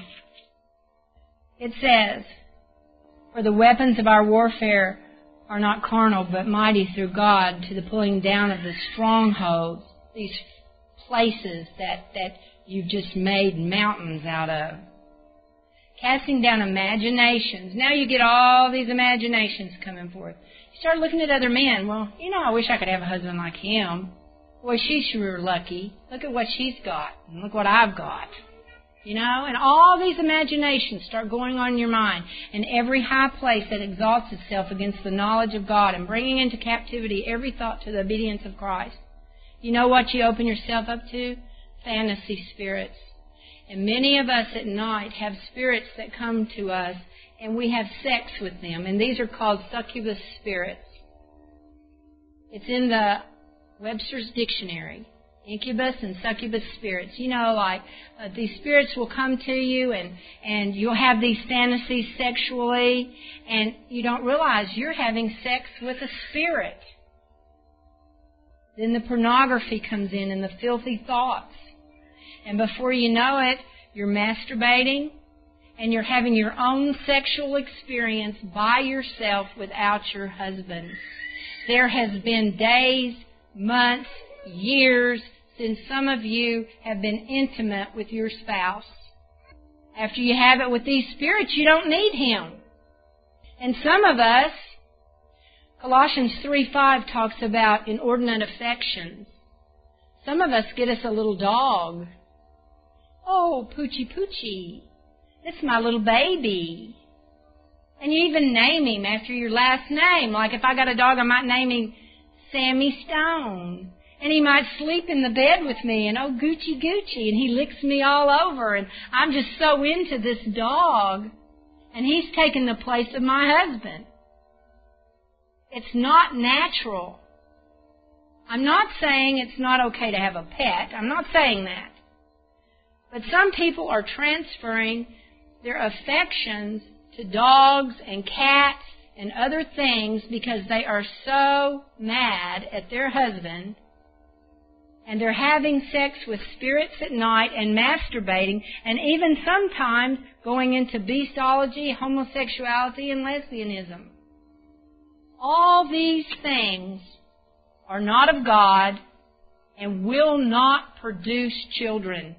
It says, for the weapons of our warfare are not carnal, but mighty through God to the pulling down of the strongholds, these places that you've just made mountains out of. Casting down imaginations. Now you get all these imaginations coming forth. You start looking at other men. Well, you know, I wish I could have a husband like him. Boy, she's sure lucky. Look at what she's got. And look what I've got. You know, and all these imaginations start going on in your mind. And every high place that exalts itself against the knowledge of God and bringing into captivity every thought to the obedience of Christ. You know what you open yourself up to? Fantasy spirits. And many of us at night have spirits that come to us and we have sex with them. And these are called succubus spirits. It's in the Webster's Dictionary. Incubus and succubus spirits. You know, like these spirits will come to you and you'll have these fantasies sexually and you don't realize you're having sex with a spirit. Then the pornography comes in and the filthy thoughts. And before you know it, you're masturbating and you're having your own sexual experience by yourself without your husband. There has been days, months, years since some of you have been intimate with your spouse. After you have it with these spirits, you don't need him. And some of us, Colossians 3:5 talks about inordinate affections. Some of us get us a little dog. Oh, Poochie Poochie, it's my little baby. And you even name him after your last name. Like if I got a dog, I might name him Sammy Stone. And he might sleep in the bed with me and, oh, Gucci Gucci, and he licks me all over. And I'm just so into this dog. And he's taken the place of my husband. It's not natural. I'm not saying it's not okay to have a pet. I'm not saying that. But some people are transferring their affections to dogs and cats and other things because they are so mad at their husband. And they're having sex with spirits at night and masturbating and even sometimes going into beastology, homosexuality, and lesbianism. All these things are not of God and will not produce children.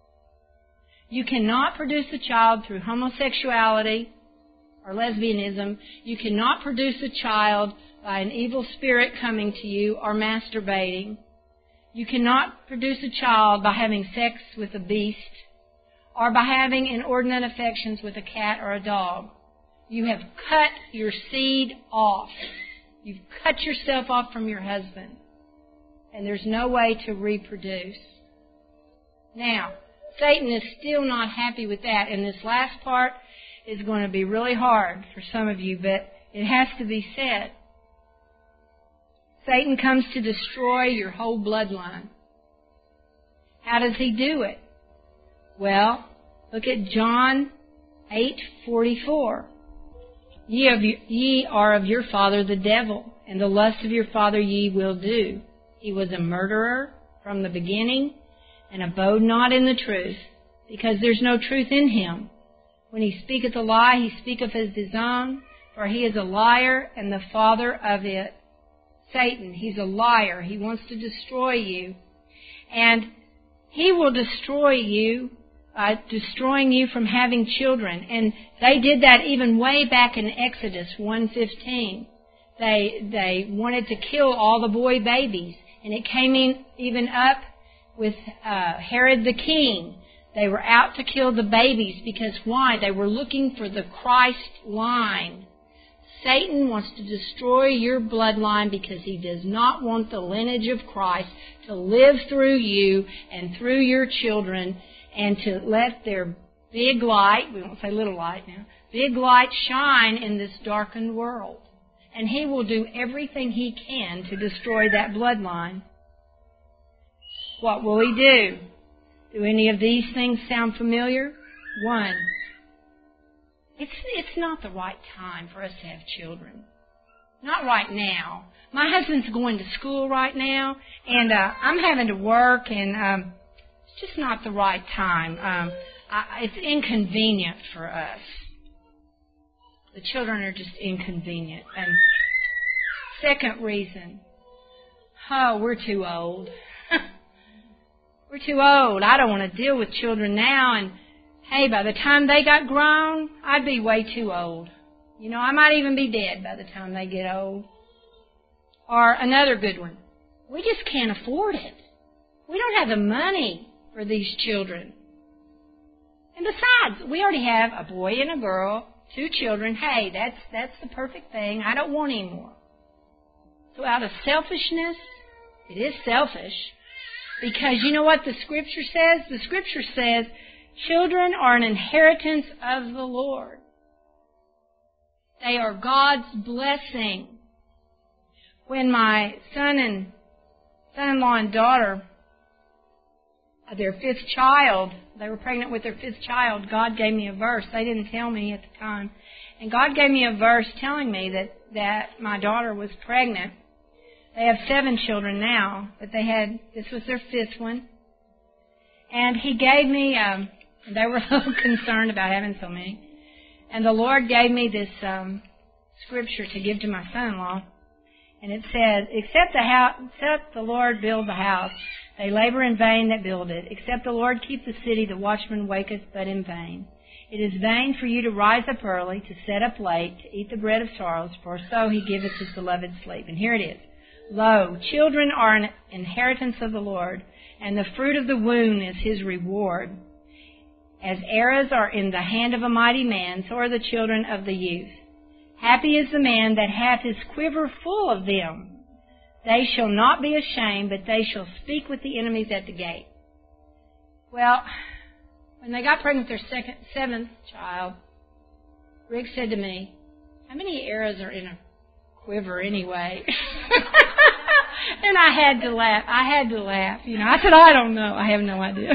You cannot produce a child through homosexuality or lesbianism. You cannot produce a child by an evil spirit coming to you or masturbating. You cannot produce a child by having sex with a beast or by having inordinate affections with a cat or a dog. You have cut your seed off. You've cut yourself off from your husband. and there's no way to reproduce. Now, Satan is still not happy with that, and this last part is going to be really hard for some of you, but it has to be said. Satan comes to destroy your whole bloodline. How does he do it? Well, look at John 8:44. Ye are of your father the devil, and the lust of your father ye will do. He was a murderer from the beginning, and abode not in the truth, because there's no truth in him. When he speaketh a lie, he speaketh of his own, for he is a liar and the father of it. Satan, he's a liar. He wants to destroy you. And he will destroy you, destroying you from having children. And they did that even way back in Exodus 1:15. They wanted to kill all the boy babies. And it came in even up with Herod the king. They were out to kill the babies because why? They were looking for the Christ line. Satan wants to destroy your bloodline because he does not want the lineage of Christ to live through you and through your children, and to let their big light, we won't say little light now, big light shine in this darkened world. And he will do everything he can to destroy that bloodline. What will he do? Do any of these things sound familiar? One, it's not the right time for us to have children. Not right now. My husband's going to school right now, and I'm having to work, and it's just not the right time. It's inconvenient for us. The children are just inconvenient. And second reason, we're too old. We're too old. I don't want to deal with children now, and hey, by the time they got grown, I'd be way too old. You know, I might even be dead by the time they get old. Or another good one, we just can't afford it. We don't have the money for these children. And besides, we already have a boy and a girl, 2 children. Hey, that's the perfect thing. I don't want any more. So out of selfishness, it is selfish, because you know what the Scripture says? The Scripture says children are an inheritance of the Lord. They are God's blessing. When my son-in-law and daughter, their 5th child, they were pregnant with their 5th child, God gave me a verse. They didn't tell me at the time. And God gave me a verse telling me that my daughter was pregnant. They have 7 children now, but this was their 5th one. And He gave me, they were a little concerned about having so many. And the Lord gave me this scripture to give to my son-in-law. And it says, except the Lord build the house, they labor in vain that build it. Except the Lord keep the city, the watchman waketh but in vain. It is vain for you to rise up early, to set up late, to eat the bread of sorrows, for so He giveth His beloved sleep. And here it is. Lo, children are an inheritance of the Lord, and the fruit of the womb is His reward. As arrows are in the hand of a mighty man, so are the children of the youth. Happy is the man that hath his quiver full of them. They shall not be ashamed, but they shall speak with the enemies at the gate. Well, when they got pregnant with their 7th child, Rick said to me, how many arrows are in a quiver anyway? And I had to laugh. You know, I said, I don't know. I have no idea.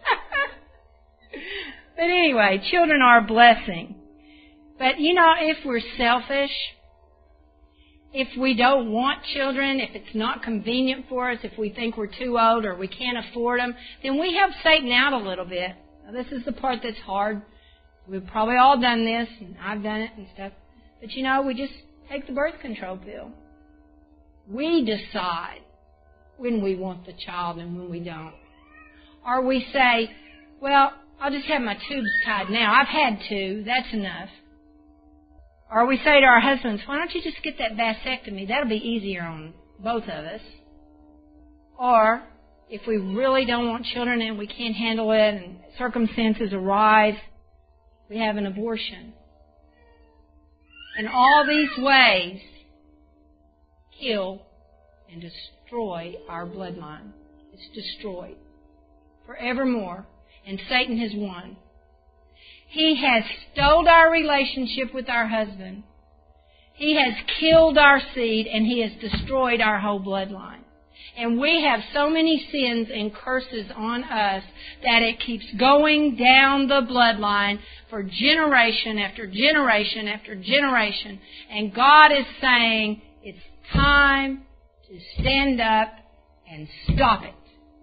But anyway, children are a blessing. But, you know, if we're selfish, if we don't want children, if it's not convenient for us, if we think we're too old or we can't afford them, then we help Satan out a little bit. Now, this is the part that's hard. We've probably all done this, and I've done it and stuff. But, you know, we just take the birth control pill. We decide when we want the child and when we don't. Or we say, well, I'll just have my tubes tied now. I've had 2. That's enough. Or we say to our husbands, why don't you just get that vasectomy? That'll be easier on both of us. Or if we really don't want children and we can't handle it and circumstances arise, we have an abortion. And all these ways kill and destroy our bloodline. It's destroyed forevermore, and Satan has won. He has stole our relationship with our husband. He has killed our seed, and he has destroyed our whole bloodline. And we have so many sins and curses on us that it keeps going down the bloodline for generation after generation after generation. And God is saying, it's time to stand up and stop it.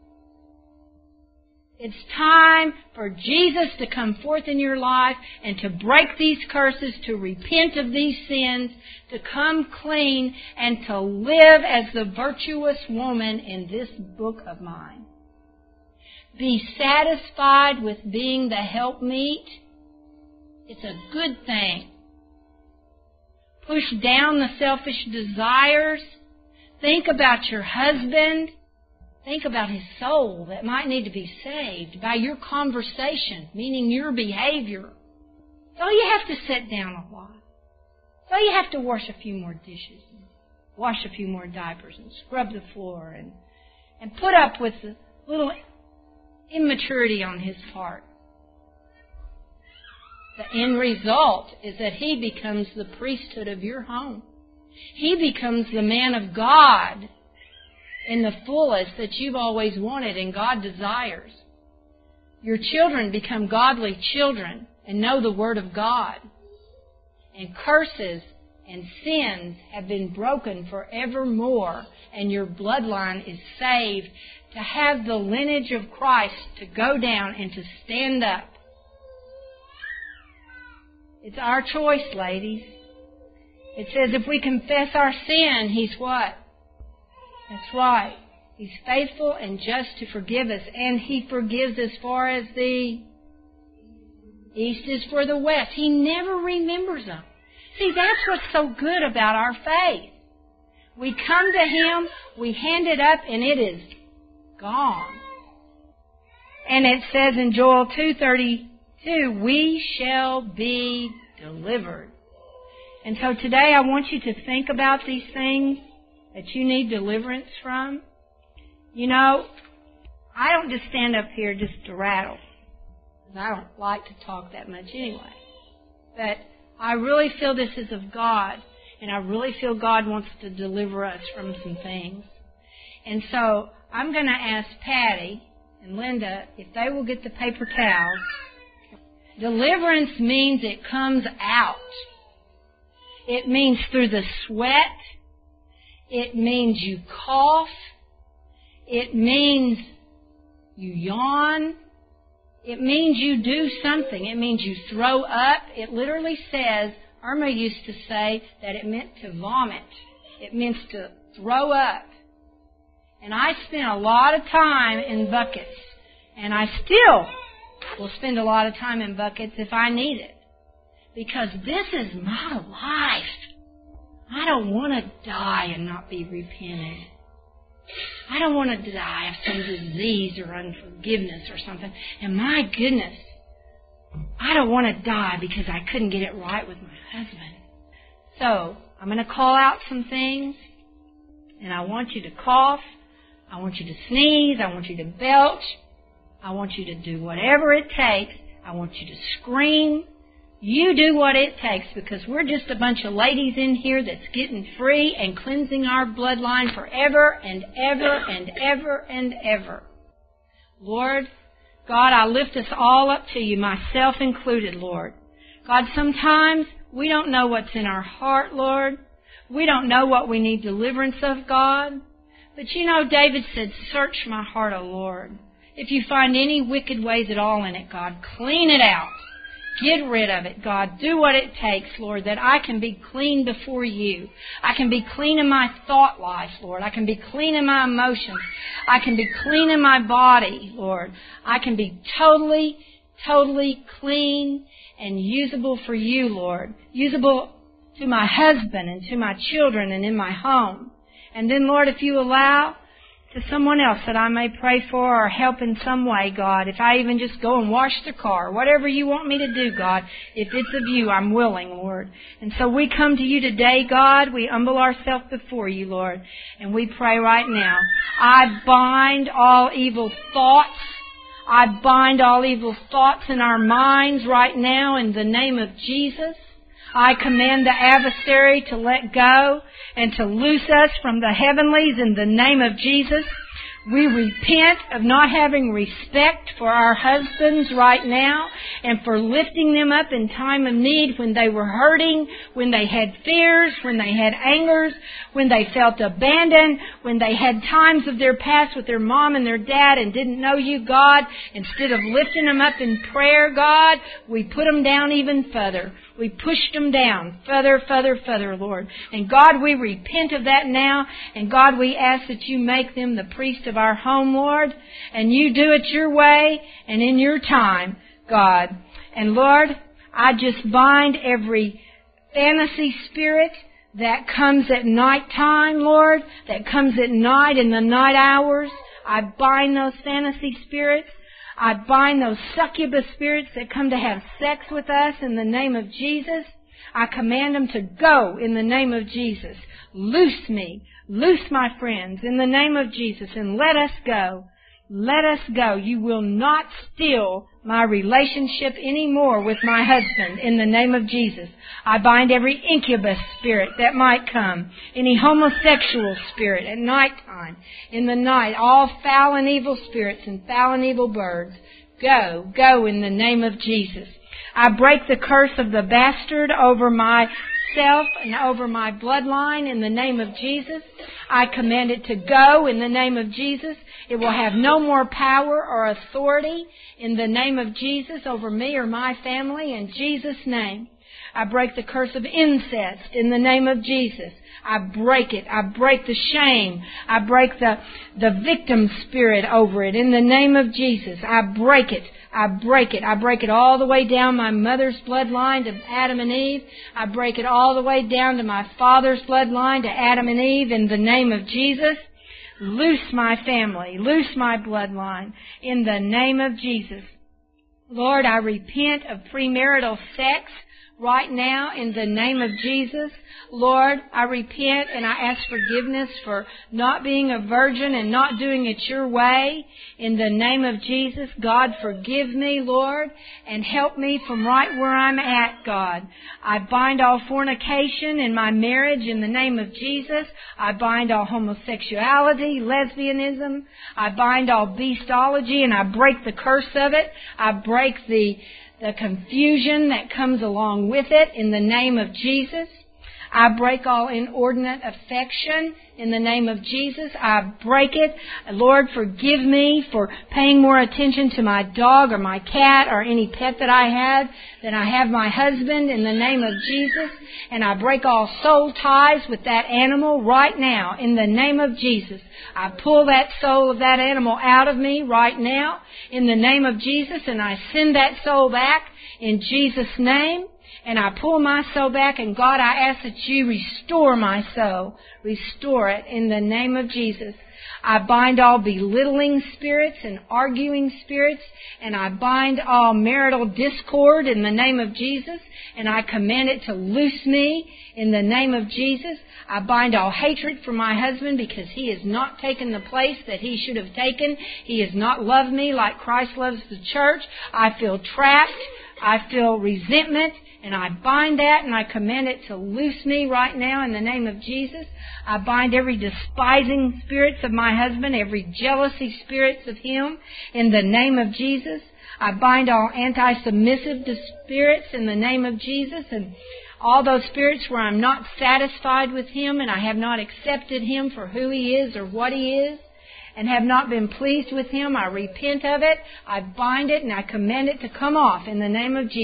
It's time for Jesus to come forth in your life and to break these curses, to repent of these sins, to come clean, and to live as the virtuous woman in this book of mine. Be satisfied with being the helpmeet. It's a good thing. Push down the selfish desires. Think about your husband. Think about his soul that might need to be saved by your conversation, meaning your behavior. So you have to sit down a lot. So you have to wash a few more dishes, and wash a few more diapers, and scrub the floor, and put up with a little immaturity on his part. The end result is that he becomes the priesthood of your home. He becomes the man of God in the fullest that you've always wanted and God desires. Your children become godly children and know the Word of God. And curses and sins have been broken forevermore, and your bloodline is saved to have the lineage of Christ to go down and to stand up. It's our choice, ladies. It says if we confess our sin, He's what? That's right. He's faithful and just to forgive us. And He forgives as far as the east is for the west. He never remembers them. See, that's what's so good about our faith. We come to Him, we hand it up, and it is gone. And it says in Joel 2:32, we shall be delivered. And so today I want you to think about these things that you need deliverance from. You know, I don't just stand up here just to rattle. I don't like to talk that much anyway. But I really feel this is of God. And I really feel God wants to deliver us from some things. And so I'm going to ask Patty and Linda if they will get the paper towels. Deliverance means it comes out. It means through the sweat. It means you cough. It means you yawn. It means you do something. It means you throw up. It literally says, Irma used to say that it meant to vomit. It means to throw up. And I spent a lot of time in buckets. And I still will spend a lot of time in buckets if I need it. Because this is my life. I don't want to die and not be repented. I don't want to die of some disease or unforgiveness or something. And my goodness, I don't want to die because I couldn't get it right with my husband. So, I'm going to call out some things. And I want you to cough. I want you to sneeze. I want you to belch. I want you to do whatever it takes. I want you to scream. You do what it takes, because we're just a bunch of ladies in here that's getting free and cleansing our bloodline forever and ever and ever and ever. Lord, God, I lift us all up to you, myself included, Lord. God, sometimes we don't know what's in our heart, Lord. We don't know what we need deliverance of, God. But you know, David said, search my heart, O Lord. If you find any wicked ways at all in it, God, clean it out. Get rid of it, God. Do what it takes, Lord, that I can be clean before you. I can be clean in my thought life, Lord. I can be clean in my emotions. I can be clean in my body, Lord. I can be totally, totally clean and usable for you, Lord. Usable to my husband and to my children and in my home. And then, Lord, if you allow, to someone else that I may pray for or help in some way, God. If I even just go and wash their car, whatever you want me to do, God, if it's of you, I'm willing, Lord. And so we come to you today, God. We humble ourselves before you, Lord. And we pray right now. I bind all evil thoughts. I bind all evil thoughts in our minds right now in the name of Jesus. I command the adversary to let go and to loose us from the heavenlies in the name of Jesus. We repent of not having respect for our husbands right now and for lifting them up in time of need when they were hurting, when they had fears, when they had angers, when they felt abandoned, when they had times of their past with their mom and their dad and didn't know you, God. Instead of lifting them up in prayer, God, we put them down even further. We pushed them down further, further, further, Lord. And God, we repent of that now. And God, we ask that you make them the priest of our home, Lord. And you do it your way and in your time, God. And Lord, I just bind every fantasy spirit that comes at night time, Lord, that comes at night in the night hours. I bind those fantasy spirits. I bind those succubus spirits that come to have sex with us in the name of Jesus. I command them to go in the name of Jesus. Loose me. Loose my friends in the name of Jesus and let us go. Let us go. You will not steal my relationship anymore with my husband in the name of Jesus. I bind every incubus spirit that might come, any homosexual spirit at nighttime, in the night, all foul and evil spirits and foul and evil birds. Go, go in the name of Jesus. I break the curse of the bastard over myself and over my bloodline in the name of Jesus. I command it to go in the name of Jesus. It will have no more power or authority in the name of Jesus over me or my family in Jesus' name. I break the curse of incest in the name of Jesus. I break it. I break the shame. I break the victim spirit over it in the name of Jesus. I break it. I break it. I break it all the way down my mother's bloodline to Adam and Eve. I break it all the way down to my father's bloodline to Adam and Eve in the name of Jesus. Loose my family. Loose my bloodline in the name of Jesus. Lord, I repent of premarital sex right now in the name of Jesus. Lord, I repent and I ask forgiveness for not being a virgin and not doing it your way. In the name of Jesus, God, forgive me, Lord, and help me from right where I'm at, God. I bind all fornication in my marriage in the name of Jesus. I bind all homosexuality, lesbianism. I bind all beastology and I break the curse of it. I break the confusion that comes along with it in the name of Jesus. I break all inordinate affection in the name of Jesus. I break it. Lord, forgive me for paying more attention to my dog or my cat or any pet that I had than I have my husband in the name of Jesus. And I break all soul ties with that animal right now in the name of Jesus. I pull that soul of that animal out of me right now in the name of Jesus, and I send that soul back in Jesus' name. And I pull my soul back, and God, I ask that you restore my soul. Restore it in the name of Jesus. I bind all belittling spirits and arguing spirits, and I bind all marital discord in the name of Jesus, and I command it to loose me in the name of Jesus. I bind all hatred for my husband because he has not taken the place that he should have taken. He has not loved me like Christ loves the church. I feel trapped. I feel resentment. And I bind that and I command it to loose me right now in the name of Jesus. I bind every despising spirits of my husband, every jealousy spirits of him in the name of Jesus. I bind all anti-submissive spirits in the name of Jesus, and all those spirits where I'm not satisfied with him and I have not accepted him for who he is or what he is and have not been pleased with him. I repent of it. I bind it and I command it to come off in the name of Jesus.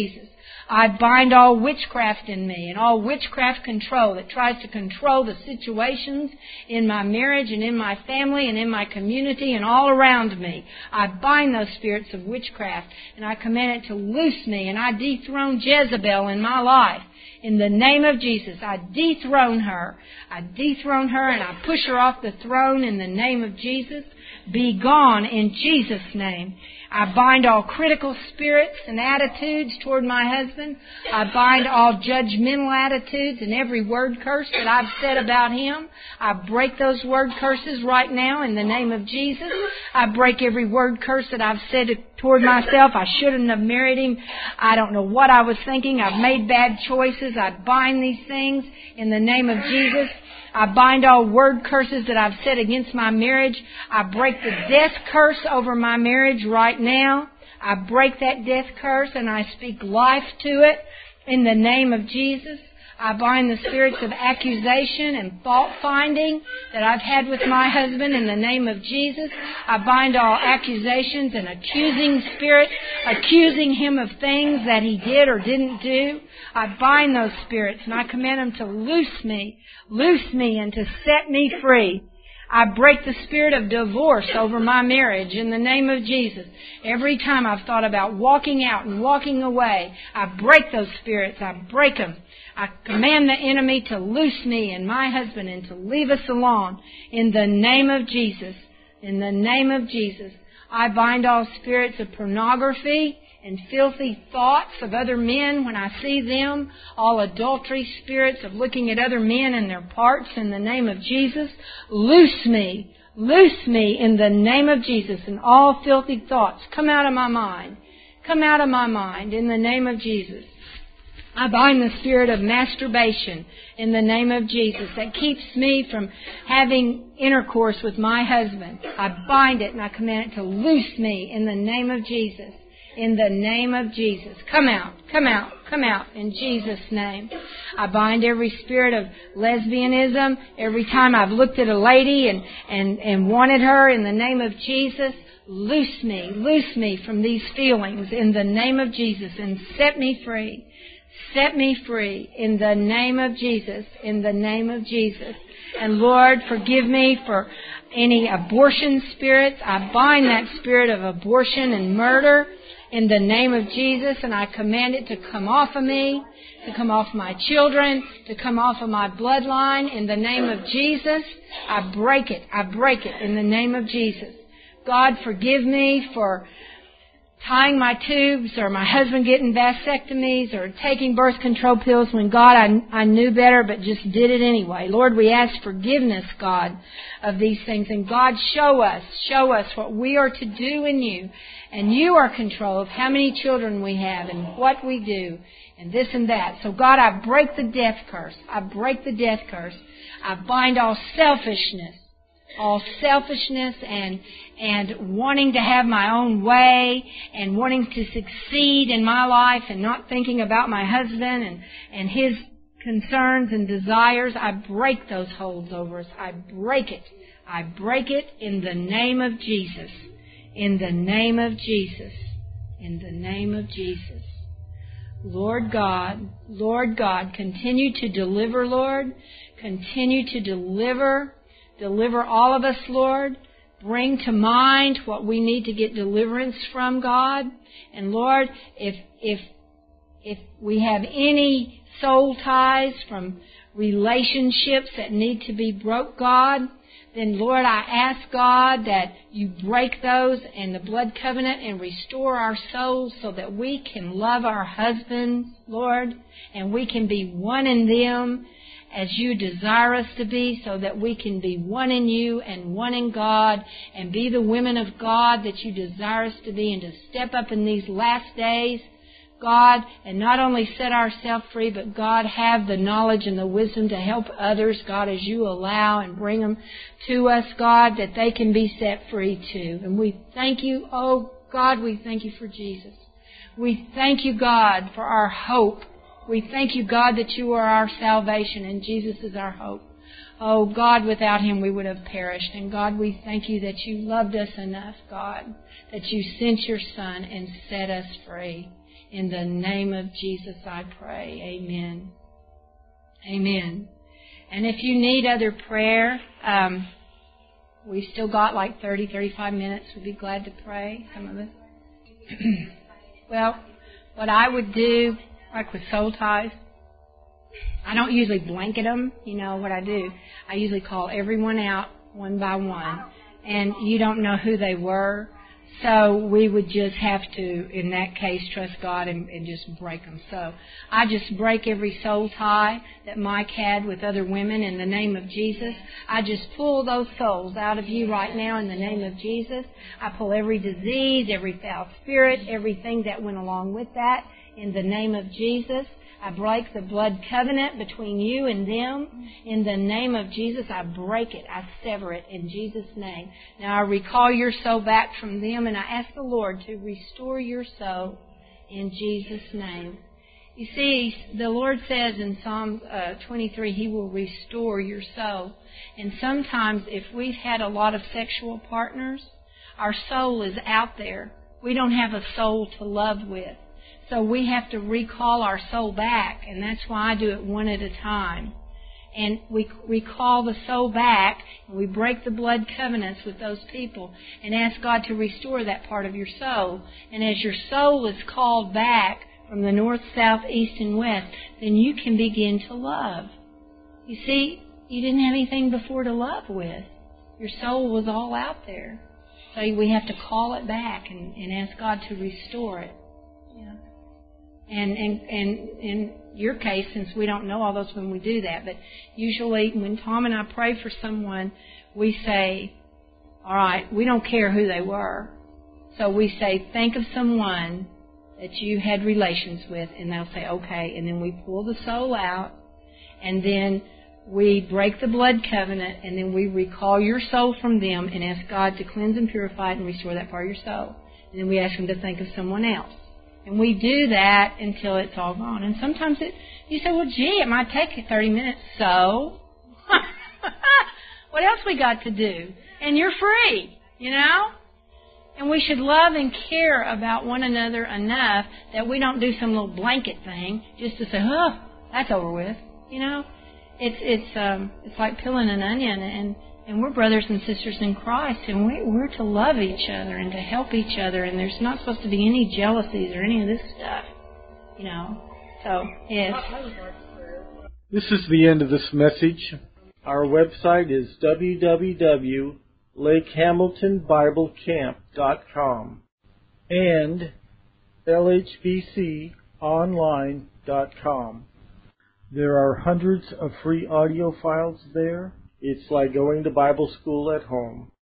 I bind all witchcraft in me and all witchcraft control that tries to control the situations in my marriage and in my family and in my community and all around me. I bind those spirits of witchcraft and I command it to loose me, and I dethrone Jezebel in my life. In the name of Jesus, I dethrone her. I dethrone her and I push her off the throne in the name of Jesus. Be gone in Jesus' name. I bind all critical spirits and attitudes toward my husband. I bind all judgmental attitudes and every word curse that I've said about him. I break those word curses right now in the name of Jesus. I break every word curse that I've said toward myself. I shouldn't have married him. I don't know what I was thinking. I've made bad choices. I bind these things in the name of Jesus. I bind all word curses that I've said against my marriage. I break the death curse over my marriage right now. I break that death curse and I speak life to it in the name of Jesus. I bind the spirits of accusation and fault-finding that I've had with my husband in the name of Jesus. I bind all accusations and accusing spirits, accusing him of things that he did or didn't do. I bind those spirits and I command them to loose me and to set me free. I break the spirit of divorce over my marriage in the name of Jesus. Every time I've thought about walking out and walking away, I break those spirits. I break them. I command the enemy to loose me and my husband and to leave us alone in the name of Jesus. In the name of Jesus. I bind all spirits of pornography and filthy thoughts of other men when I see them, all adultery spirits of looking at other men and their parts in the name of Jesus. Loose me in the name of Jesus, and all filthy thoughts come out of my mind. Come out of my mind in the name of Jesus. I bind the spirit of masturbation in the name of Jesus that keeps me from having intercourse with my husband. I bind it and I command it to loose me in the name of Jesus. In the name of Jesus. Come out in Jesus' name. I bind every spirit of lesbianism. Every time I've looked at a lady and wanted her in the name of Jesus, loose me from these feelings in the name of Jesus and set me free. Set me free in the name of Jesus, in the name of Jesus. And Lord, forgive me for any abortion spirits. I bind that spirit of abortion and murder in the name of Jesus, and I command it to come off of me, to come off my children, to come off of my bloodline in the name of Jesus. I break it in the name of Jesus. God, forgive me for tying my tubes or my husband getting vasectomies or taking birth control pills when God, I knew better but just did it anyway. Lord, we ask forgiveness, God, of these things. And God, show us what we are to do in you. And you are in control of how many children we have and what we do and this and that. So God, I break the death curse. I bind all selfishness and wanting to have my own way and wanting to succeed in my life and not thinking about my husband and his concerns and desires. I break those holds over us. I break it in the name of Jesus. In the name of Jesus. In the name of Jesus. Lord God, continue to deliver, Lord. Continue to deliver. Deliver all of us, Lord. Bring to mind what we need to get deliverance from, God. And Lord, if we have any soul ties from relationships that need to be broke, God, then Lord, I ask God that you break those in the blood covenant and restore our souls so that we can love our husbands, Lord, and we can be one in them as you desire us to be, so that we can be one in you and one in God and be the women of God that you desire us to be, and to step up in these last days, God, and not only set ourselves free, but God, have the knowledge and the wisdom to help others, God, as you allow and bring them to us, God, that they can be set free too. And we thank you, oh God, we thank you for Jesus. We thank you, God, for our hope. We thank you, God, that you are our salvation and Jesus is our hope. Oh, God, without him we would have perished. And God, we thank you that you loved us enough, God, that you sent your Son and set us free. In the name of Jesus, I pray. Amen. Amen. And if you need other prayer, we've still got like 35 minutes. We'd be glad to pray, some of us. Well, what I would do, like with soul ties, I don't usually blanket them. You know what I do? I usually call everyone out one by one. And you don't know who they were. So we would just have to, in that case, trust God and just break them. So I just break every soul tie that Mike had with other women in the name of Jesus. I just pull those souls out of you right now in the name of Jesus. I pull every disease, every foul spirit, everything that went along with that in the name of Jesus. I break the blood covenant between you and them. In the name of Jesus, I break it. I sever it in Jesus' name. Now I recall your soul back from them, and I ask the Lord to restore your soul in Jesus' name. You see, the Lord says in Psalm 23, He will restore your soul. And sometimes if we've had a lot of sexual partners, our soul is out there. We don't have a soul to love with. So we have to recall our soul back, and that's why I do it one at a time. And we recall the soul back, and we break the blood covenants with those people and ask God to restore that part of your soul. And as your soul is called back from the north, south, east, and west, then you can begin to love. You see, you didn't have anything before to love with. Your soul was all out there. So we have to call it back and ask God to restore it. Yeah. And in your case, since we don't know all those when we do that, but usually when Tom and I pray for someone, we say, all right, we don't care who they were. So we say, think of someone that you had relations with, and they'll say, okay. And then we pull the soul out, and then we break the blood covenant, and then we recall your soul from them and ask God to cleanse and purify it and restore that part of your soul. And then we ask Him to think of someone else. And we do that until it's all gone. And sometimes you say, well, gee, it might take 30 minutes. So, what else we got to do? And you're free, you know? And we should love and care about one another enough that we don't do some little blanket thing just to say, oh, that's over with, you know? It's like peeling an onion, and we're brothers and sisters in Christ, and we're to love each other and to help each other, and there's not supposed to be any jealousies or any of this stuff, you know. So, yes. This is the end of this message. Our website is www.lakehamiltonbiblecamp.com and lhbconline.com. There are hundreds of free audio files there. It's like going to Bible school at home.